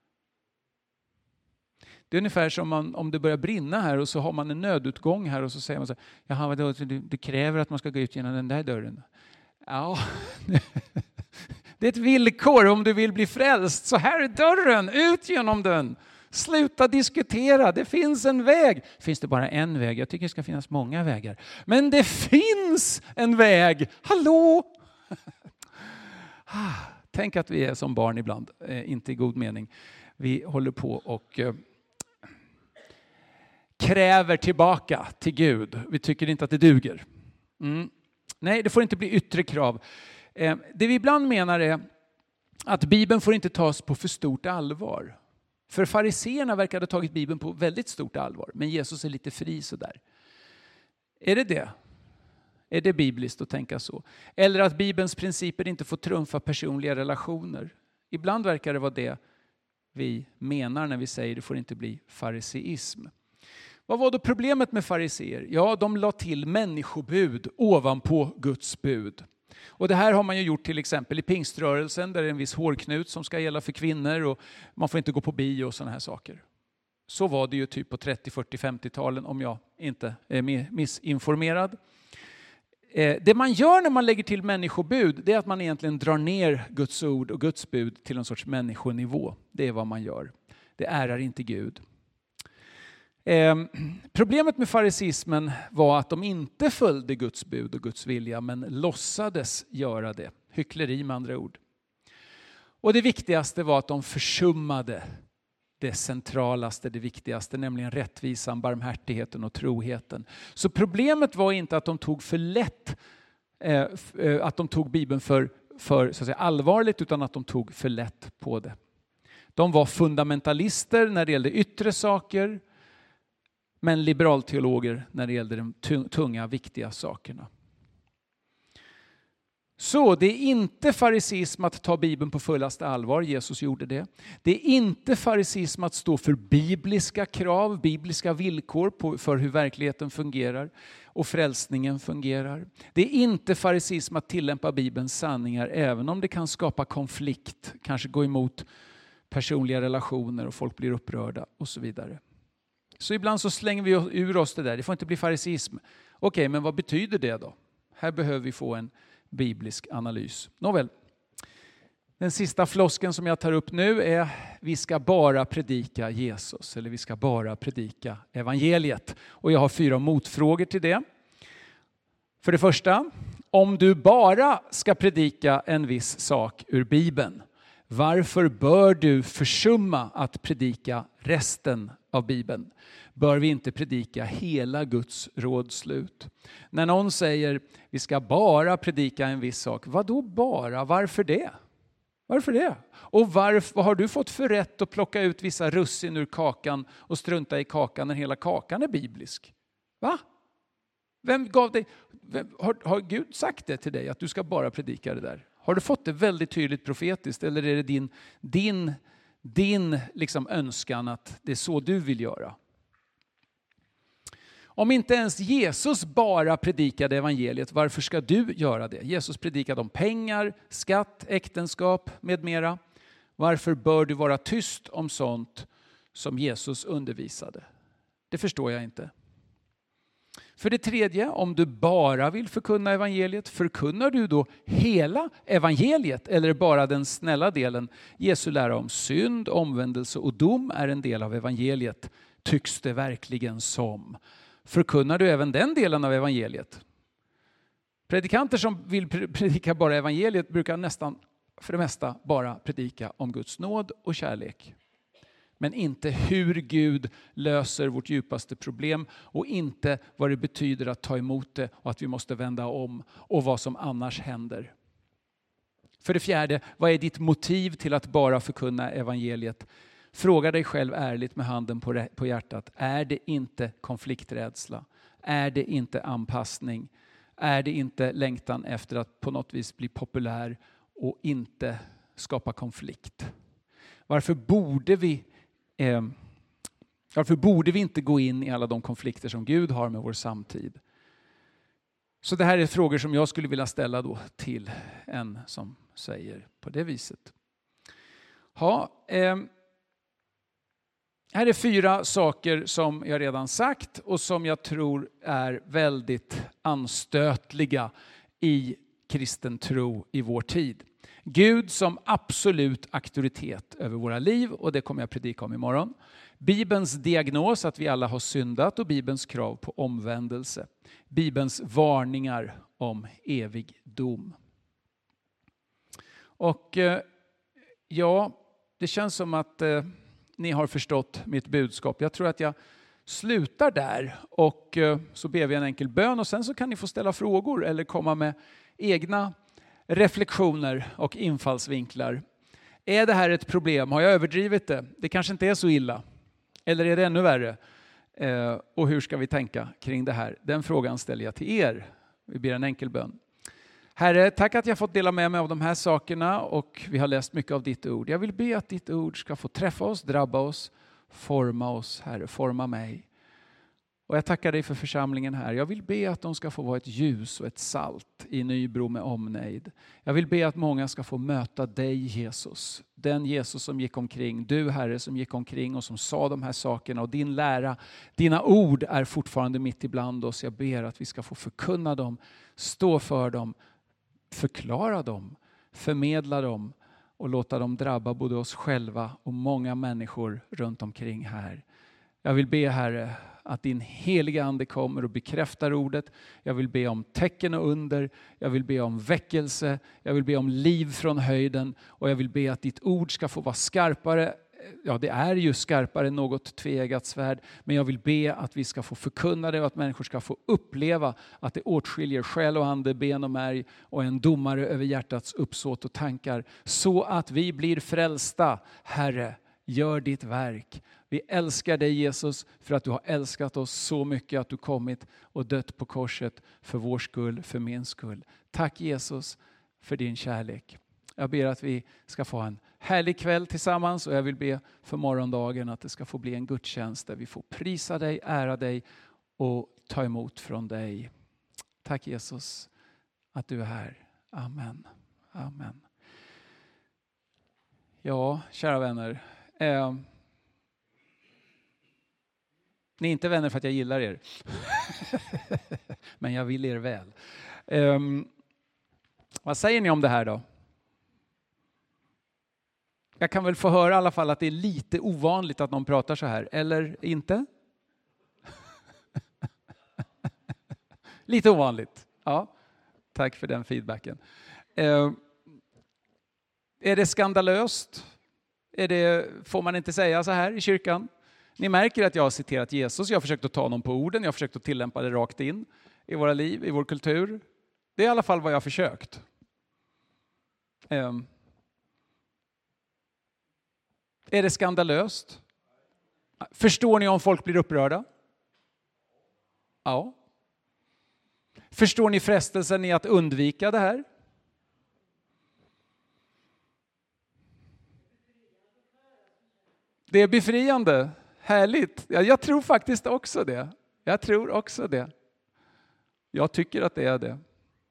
Det är ungefär som om det börjar brinna här och så har man en nödutgång här och så säger man så här, jaha, du kräver att man ska gå ut genom den där dörren. Ja, det är ett villkor om du vill bli frälst. Så här är dörren, ut genom den. Sluta diskutera, det finns en väg. Finns det bara en väg? Jag tycker det ska finnas många vägar. Men det finns en väg, hallå! Tänk att vi är som barn ibland, inte i god mening. Vi håller på och kräver tillbaka till Gud. Vi tycker inte att det duger. Nej, det får inte bli yttre krav. Det vi ibland menar är att Bibeln får inte tas på för stort allvar. För fariseerna verkade ha tagit Bibeln på väldigt stort allvar. Men Jesus är lite fri sådär. Är det det? Är det bibliskt att tänka så? Eller att Bibelns principer inte får trumfa personliga relationer? Ibland verkar det vara det vi menar när vi säger det får inte bli fariseism. Vad var då problemet med fariseer? Ja, de la till människobud ovanpå Guds bud. Och det här har man ju gjort till exempel i pingströrelsen, där det är en viss hårknut som ska gälla för kvinnor och man får inte gå på bio och sådana här saker. Så var det ju typ på 30, 40, 50-talen om jag inte är missinformerad. Det man gör när man lägger till människobud, det är att man egentligen drar ner Guds ord och Guds bud till en sorts människonivå. Det är vad man gör. Det ärar inte Gud. Problemet med farisismen var att de inte följde Guds bud och Guds vilja, men låtsades göra det. Hyckleri med andra ord. Och det viktigaste var att de försummade det centralaste, det viktigaste, nämligen rättvisan, barmhärtigheten och troheten. Så problemet var inte att de tog för lätt, att de tog Bibeln för så att säga, allvarligt, utan att de tog för lätt på det. De var fundamentalister när det gällde yttre saker, men liberalteologer när det gällde de tunga, viktiga sakerna. Så det är inte farisism att ta Bibeln på fullaste allvar. Jesus gjorde det. Det är inte farisism att stå för bibliska krav, bibliska villkor för hur verkligheten fungerar och frälsningen fungerar. Det är inte farisism att tillämpa Bibelns sanningar även om det kan skapa konflikt, kanske gå emot personliga relationer och folk blir upprörda och så vidare. Så ibland så slänger vi ur oss det där. Det får inte bli farisism. Okej, men vad betyder det då? Här behöver vi få en biblisk analys. Nåväl, den sista flosken som jag tar upp nu är vi ska bara predika Jesus, eller vi ska bara predika evangeliet. Och jag har 4 motfrågor till det. För det första, om du bara ska predika en viss sak ur Bibeln, varför bör du försumma att predika resten av Bibeln? Bör vi inte predika hela Guds rådslut? När någon säger vi ska bara predika en viss sak, vad då bara? Varför det? Varför det? Och vad har du fått för rätt att plocka ut vissa russin ur kakan och strunta i kakan när hela kakan är biblisk? Va? Vem gav dig? Har Gud sagt det till dig att du ska bara predika det där? Har du fått det väldigt tydligt profetiskt, eller är det din liksom önskan att det är så du vill göra? Om inte ens Jesus bara predikade evangeliet, varför ska du göra det? Jesus predikade om pengar, skatt, äktenskap med mera. Varför bör du vara tyst om sånt som Jesus undervisade? Det förstår jag inte. För det tredje, om du bara vill förkunna evangeliet, förkunnar du då hela evangeliet eller bara den snälla delen? Jesu lära om synd, omvändelse och dom är en del av evangeliet. Tycks det verkligen som? Förkunnar du även den delen av evangeliet? Predikanter som vill predika bara evangeliet brukar nästan för det mesta bara predika om Guds nåd och kärlek. Men inte hur Gud löser vårt djupaste problem och inte vad det betyder att ta emot det och att vi måste vända om och vad som annars händer. För det fjärde, vad är ditt motiv till att bara förkunna evangeliet? Fråga dig själv ärligt med handen på hjärtat. Är det inte konflikträdsla? Är det inte anpassning? Är det inte längtan efter att på något vis bli populär och inte skapa konflikt? Varför borde vi inte gå in i alla de konflikter som Gud har med vår samtid? Så det här är frågor som jag skulle vilja ställa då till en som säger på det viset. Här är 4 saker som jag redan sagt och som jag tror är väldigt anstötliga i kristen tro i vår tid. Gud som absolut auktoritet över våra liv, och det kommer jag predika om imorgon. Bibelns diagnos att vi alla har syndat och Bibelns krav på omvändelse. Bibelns varningar om evig dom. Och det känns som att ni har förstått mitt budskap. Jag tror att jag slutar där och så ber vi en enkel bön och sen så kan ni få ställa frågor eller komma med egna reflektioner och infallsvinklar. Är det här ett problem? Har jag överdrivit det? Det kanske inte är så illa. Eller är det ännu värre? Och hur ska vi tänka kring det här? Den frågan ställer jag till er. Vi ber en enkel bön. Herre, tack att jag fått dela med mig av de här sakerna och vi har läst mycket av ditt ord. Jag vill be att ditt ord ska få träffa oss, drabba oss, forma oss, Herre, forma mig. Och jag tackar dig för församlingen här. Jag vill be att de ska få vara ett ljus och ett salt i Nybro med omnejd. Jag vill be att många ska få möta dig, Jesus. Den Jesus som gick omkring. Du, Herre, som gick omkring och som sa de här sakerna. Och din lära, dina ord är fortfarande mitt ibland oss. Jag ber att vi ska få förkunna dem, stå för dem, förklara dem, förmedla dem och låta dem drabba både oss själva och många människor runt omkring här. Jag vill be, Herre, att din heliga ande kommer och bekräftar ordet. Jag vill be om tecken och under. Jag vill be om väckelse. Jag vill be om liv från höjden. Och jag vill be att ditt ord ska få vara skarpare. Ja, det är ju skarpare än något tveeggat svärd. Men jag vill be att vi ska få förkunna det och att människor ska få uppleva att det åtskiljer själ och ande, ben och märg och en domare över hjärtats uppsåt och tankar. Så att vi blir frälsta. Herre, gör ditt verk. Vi älskar dig, Jesus, för att du har älskat oss så mycket att du kommit och dött på korset för vår skull, för min skull. Tack, Jesus, för din kärlek. Jag ber att vi ska få en härlig kväll tillsammans och jag vill be för morgondagen att det ska få bli en gudstjänst där vi får prisa dig, ära dig och ta emot från dig. Tack, Jesus, att du är här. Amen. Amen. Ja, kära vänner. Ni är inte vänner för att jag gillar er. Men jag vill er väl. Vad säger ni om det här då? Jag kan väl få höra i alla fall att det är lite ovanligt att någon pratar så här. Eller inte? Lite ovanligt. Ja, tack för den feedbacken. Är det skandalöst? Får man inte säga så här i kyrkan? Ni märker att jag har citerat Jesus. Jag har försökt att ta honom på orden. Jag har försökt att tillämpa det rakt in i våra liv, i vår kultur. Det är i alla fall vad jag har försökt. Är det skandalöst? Förstår ni om folk blir upprörda? Ja. Förstår ni frestelsen i att undvika det här? Det är befriande. Härligt. Jag tror faktiskt också det. Jag tror också det. Jag tycker att det är det.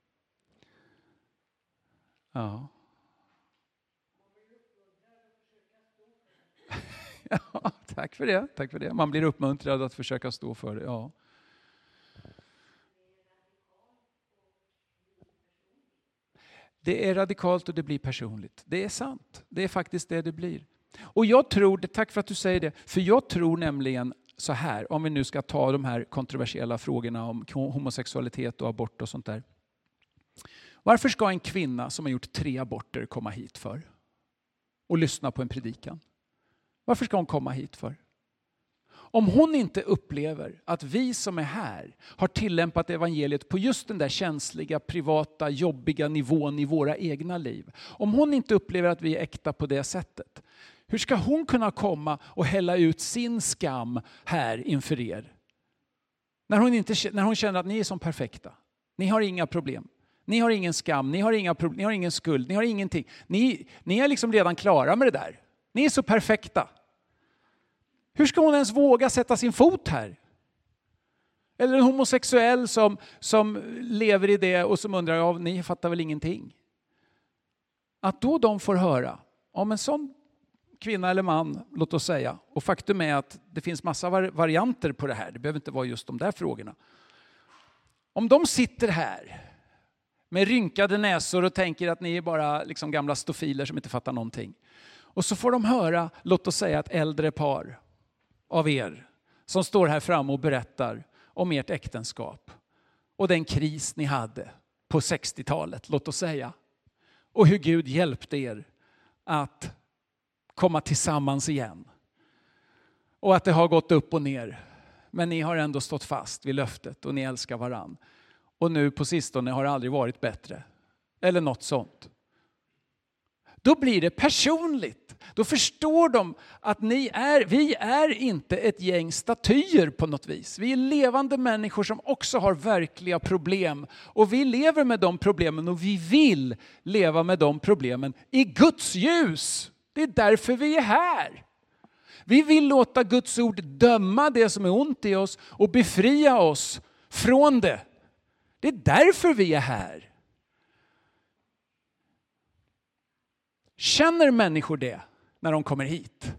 Ja. Ja, tack för det. Tack för det. Man blir uppmuntrad att försöka stå för det. Ja. Det är radikalt och det blir personligt. Det är sant. Det är faktiskt det blir. Och jag tror, tack för att du säger det, för jag tror nämligen så här, om vi nu ska ta de här kontroversiella frågorna om homosexualitet och abort och sånt där. Varför ska en kvinna som har gjort 3 aborter komma hit för? Och lyssna på en predikan? Varför ska hon komma hit för? Om hon inte upplever att vi som är här har tillämpat evangeliet på just den där känsliga, privata, jobbiga nivån i våra egna liv. Om hon inte upplever att vi är äkta på det sättet, hur ska hon kunna komma och hälla ut sin skam här inför er? När hon känner att ni är som perfekta. Ni har inga problem. Ni har ingen skam, ni har ingen skuld, ni har ingenting. Ni är liksom redan klara med det där. Ni är så perfekta. Hur ska hon ens våga sätta sin fot här? Eller en homosexuell som lever i det och som undrar, ja, ni fattar väl ingenting. Att då de får höra om en sån kvinna eller man, låt oss säga. Och faktum är att det finns massa varianter på det här. Det behöver inte vara just de där frågorna. Om de sitter här med rynkade näsor och tänker att ni är bara liksom gamla stofiler som inte fattar någonting. Och så får de höra, låt oss säga ett äldre par av er som står här framme och berättar om ert äktenskap och den kris ni hade på 60-talet, låt oss säga. Och hur Gud hjälpte er att komma tillsammans igen. Och att det har gått upp och ner. Men ni har ändå stått fast vid löftet och ni älskar varann. Och nu på sistone har det aldrig varit bättre. Eller något sånt. Då blir det personligt. Då förstår de att vi är inte ett gäng statyer på något vis. Vi är levande människor som också har verkliga problem. Och vi lever med de problemen och vi vill leva med de problemen i Guds ljus. Det är därför vi är här. Vi vill låta Guds ord döma det som är ont i oss och befria oss från det. Det är därför vi är här. Känner människor det när de kommer hit?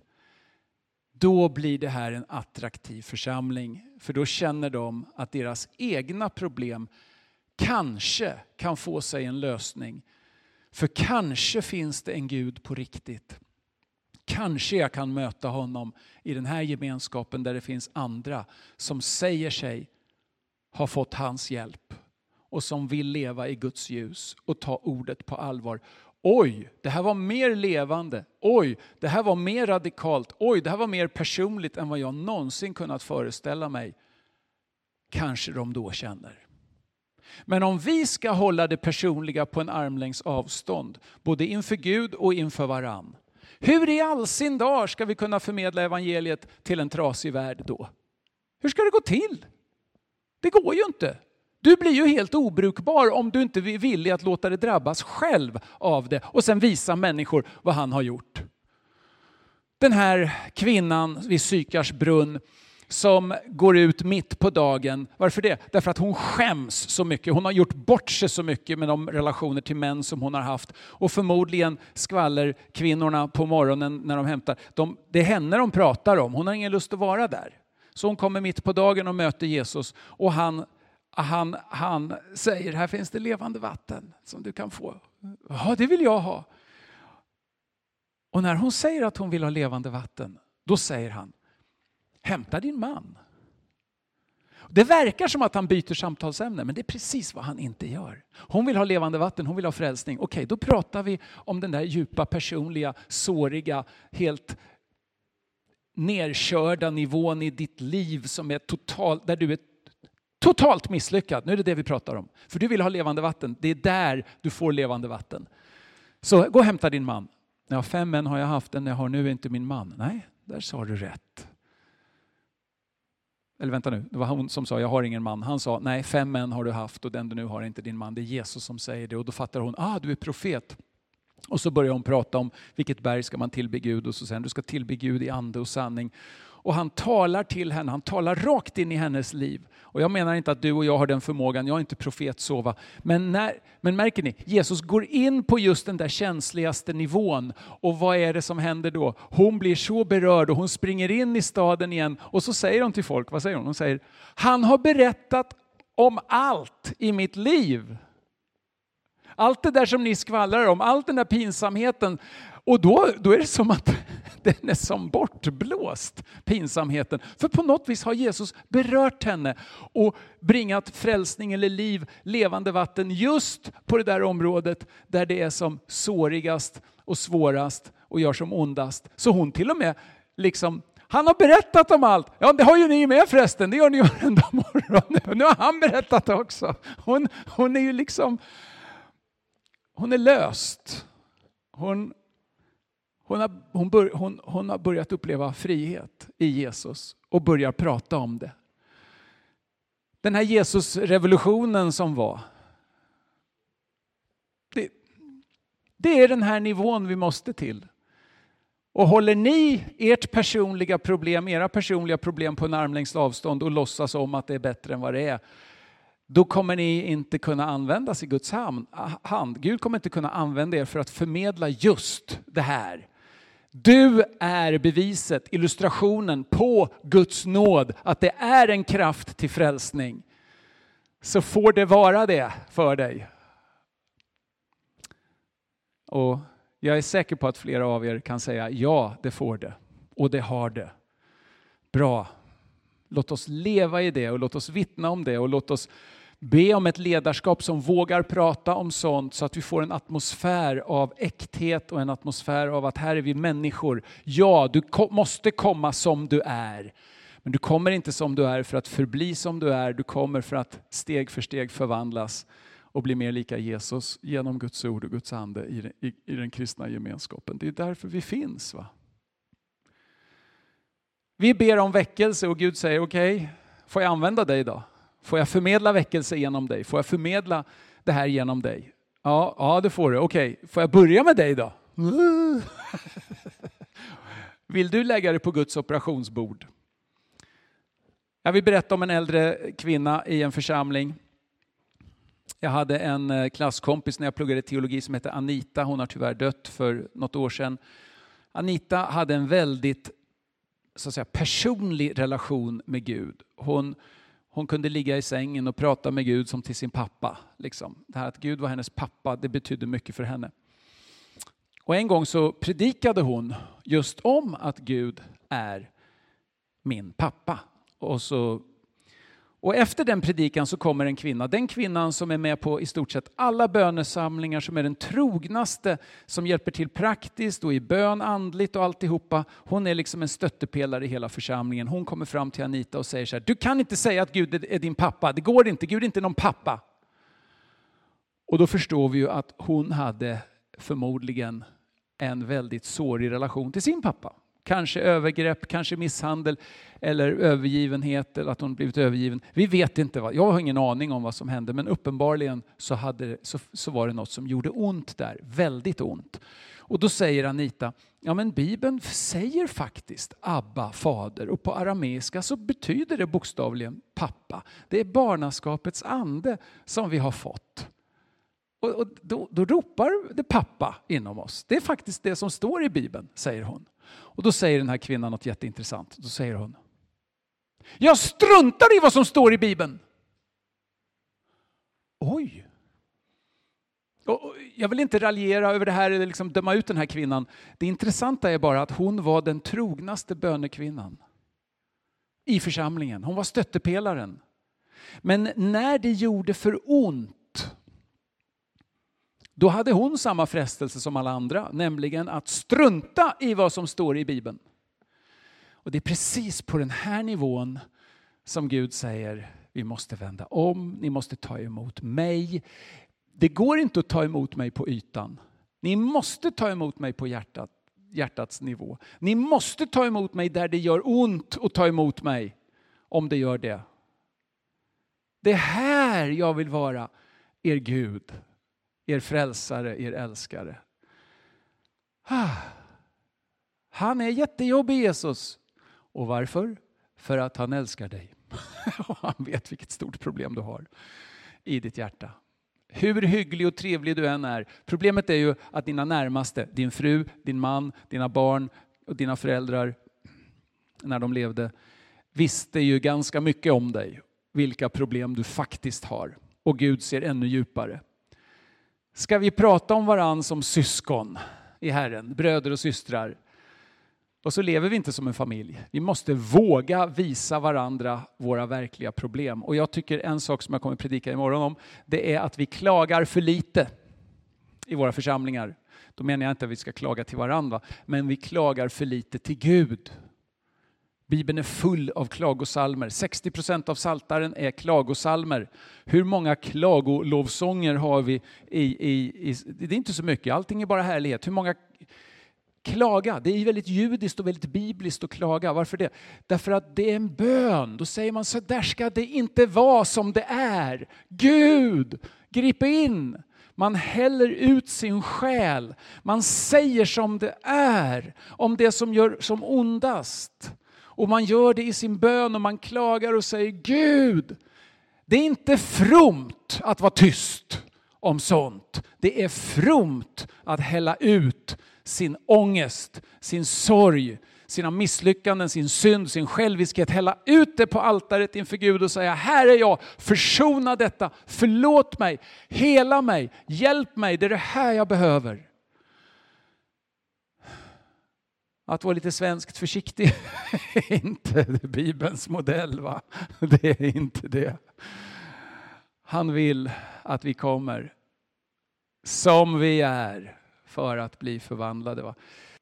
Då blir det här en attraktiv församling. För då känner de att deras egna problem kanske kan få sig en lösning. För kanske finns det en Gud på riktigt. Kanske jag kan möta honom i den här gemenskapen där det finns andra som säger sig ha fått hans hjälp. Och som vill leva i Guds ljus och ta ordet på allvar. Oj, det här var mer levande. Oj, det här var mer radikalt. Oj, det här var mer personligt än vad jag någonsin kunnat föreställa mig. Kanske de då känner. Men om vi ska hålla det personliga på en armlängds avstånd, både inför Gud och inför varann. Hur i all sin dag ska vi kunna förmedla evangeliet till en trasig värld då? Hur ska det gå till? Det går ju inte. Du blir ju helt obrukbar om du inte är villig att låta det drabbas själv av det och sen visa människor vad han har gjort. Den här kvinnan vid Sykars brunn som går ut mitt på dagen. Varför det? Därför att hon skäms så mycket. Hon har gjort bort sig så mycket med de relationer till män som hon har haft. Och förmodligen skvaller kvinnorna på morgonen när de hämtar. Det är henne de pratar om. Hon har ingen lust att vara där. Så hon kommer mitt på dagen och möter Jesus. Och han säger, här finns det levande vatten som du kan få. Ja, det vill jag ha. Och när hon säger att hon vill ha levande vatten, då säger han, hämta din man. Det verkar som att han byter samtalsämne, men det är precis vad han inte gör. Hon vill ha levande vatten, hon vill ha frälsning. Okej, då pratar vi om den där djupa, personliga, såriga, helt nerkörda nivån i ditt liv som är där du är totalt misslyckad. Nu är det vi pratar om. För du vill ha levande vatten. Det är där du får levande vatten. Så gå och hämta din man. Ja, 5 män har jag haft, den jag har nu är inte min man. Nej, där sa du rätt. Eller vänta nu, det var hon som sa jag har ingen man. Han sa nej, 5 män har du haft och den du nu har är inte din man. Det är Jesus som säger det och då fattar hon, du är profet. Och så börjar hon prata om vilket berg ska man tillbe Gud och så säger du ska tillbe Gud i ande och sanning. Och han talar till henne, han talar rakt in i hennes liv. Och jag menar inte att du och jag har den förmågan, jag är inte profet sova. Men märker ni, Jesus går in på just den där känsligaste nivån. Och vad är det som händer då? Hon blir så berörd och hon springer in i staden igen. Och så säger hon till folk, vad säger hon? Hon säger, han har berättat om allt i mitt liv. Allt det där som ni skvallrar om, allt den där pinsamheten. Och då är det som att den är som bortblåst, pinsamheten. För på något vis har Jesus berört henne och bringat frälsning eller liv, levande vatten just på det där området där det är som sårigast och svårast och gör som ondast. Så hon till och med liksom Han har berättat om allt. Ja, det har ju ni med förresten. Det gör ni varenda morgon. Nu har han berättat också. Hon är ju liksom... Hon är löst. Hon har börjat uppleva frihet i Jesus. Och börjar prata om det. Den här Jesus-revolutionen som var. Det är den här nivån vi måste till. Och håller ni era personliga problem på en armlängds avstånd och låtsas om att det är bättre än vad det är, då kommer ni inte kunna användas i Guds hand. Gud kommer inte kunna använda er för att förmedla just det här. Du är beviset, illustrationen på Guds nåd, att det är en kraft till frälsning. Så får det vara det för dig. Och jag är säker på att flera av er kan säga ja, det får det. Och det har det. Bra. Låt oss leva i det och låt oss vittna om det. Och låt oss be om ett ledarskap som vågar prata om sånt. Så att vi får en atmosfär av äkthet och en atmosfär av att här är vi människor. Ja, du måste komma som du är. Men du kommer inte som du är för att förbli som du är. Du kommer för att steg för steg förvandlas. Och bli mer lika Jesus genom Guds ord och Guds ande i den kristna gemenskapen. Det är därför vi finns, va? Vi ber om väckelse och Gud säger okej, får jag använda dig då? Får jag förmedla väckelse genom dig? Får jag förmedla det här genom dig? Ja, det får du. Okej, får jag börja med dig då? Vill du lägga det på Guds operationsbord? Jag vill berätta om en äldre kvinna i en församling. Jag hade en klasskompis när jag pluggade teologi som hette Anita. Hon har tyvärr dött för något år sedan. Anita hade en väldigt så att säga, personlig relation med Gud. Hon kunde ligga i sängen och prata med Gud som till sin pappa. Liksom. Det här att Gud var hennes pappa, det betydde mycket för henne. Och en gång så predikade hon just om att Gud är min pappa. Och efter den predikan så kommer en kvinna. Den kvinnan som är med på i stort sett alla bönesamlingar, som är den trognaste, som hjälper till praktiskt och i bön, andligt och alltihopa. Hon är liksom en stöttepelare i hela församlingen. Hon kommer fram till Anita och säger så här: du kan inte säga att Gud är din pappa. Det går inte. Gud är inte någon pappa. Och då förstår vi ju att hon hade förmodligen en väldigt sårig relation till sin pappa. Kanske övergrepp, kanske misshandel eller övergivenhet, eller att hon blivit övergiven. Vi vet inte vad. Jag har ingen aning om vad som hände, men uppenbarligen så var det något som gjorde ont där, väldigt ont. Och då säger Anita, ja men Bibeln säger faktiskt Abba, fader, och på arameiska så betyder det bokstavligen pappa. Det är barnaskapets ande som vi har fått. Och då ropar det pappa inom oss. Det är faktiskt det som står i Bibeln, säger hon. Och då säger den här kvinnan något jätteintressant. Då säger hon: jag struntar i vad som står i Bibeln. Oj. Och jag vill inte raljera över det här eller liksom döma ut den här kvinnan. Det intressanta är bara att hon var den trognaste bönekvinnan i församlingen. Hon var stöttepelaren. Men när det gjorde för ont, då hade hon samma frestelse som alla andra, nämligen att strunta i vad som står i Bibeln. Och det är precis på den här nivån som Gud säger: vi måste vända om, ni måste ta emot mig. Det går inte att ta emot mig på ytan. Ni måste ta emot mig på hjärtats nivå. Ni måste ta emot mig där det gör ont att ta emot mig, om det gör det. Det är här jag vill vara er Gud. Er frälsare, er älskare. Han är jättejobbig, Jesus. Och varför? För att han älskar dig. Och han vet vilket stort problem du har i ditt hjärta. Hur hygglig och trevlig du än är. Problemet är ju att dina närmaste, din fru, din man, dina barn och dina föräldrar, när de levde, visste ju ganska mycket om dig. Vilka problem du faktiskt har. Och Gud ser ännu djupare. Ska vi prata om varann som syskon i Herren, bröder och systrar? Och så lever vi inte som en familj. Vi måste våga visa varandra våra verkliga problem. Och jag tycker en sak som jag kommer predika imorgon om, det är att vi klagar för lite i våra församlingar. Då menar jag inte att vi ska klaga till varandra, men vi klagar för lite till Gud. Bibeln är full av klagosalmer. 60% av psaltaren är klagosalmer. Hur många klagolovsånger har vi det är inte så mycket, allting är bara härlighet. Hur många klaga? Det är väldigt judiskt och väldigt bibliskt att klaga. Varför det? Därför att det är en bön. Då säger man så där ska det inte vara som det är. Gud, grip in. Man häller ut sin själ. Man säger som det är om det som gör som ondast. Och man gör det i sin bön och man klagar och säger Gud, det är inte fromt att vara tyst om sånt. Det är fromt att hälla ut sin ångest, sin sorg, sina misslyckanden, sin synd, sin själviskhet. Hälla ut det på altaret inför Gud och säga, här är jag, försona detta, förlåt mig, hela mig, hjälp mig, det är det här jag behöver. Att vara lite svenskt försiktig är inte Bibelns modell, va? Det är inte det. Han vill att vi kommer som vi är för att bli förvandlade, va?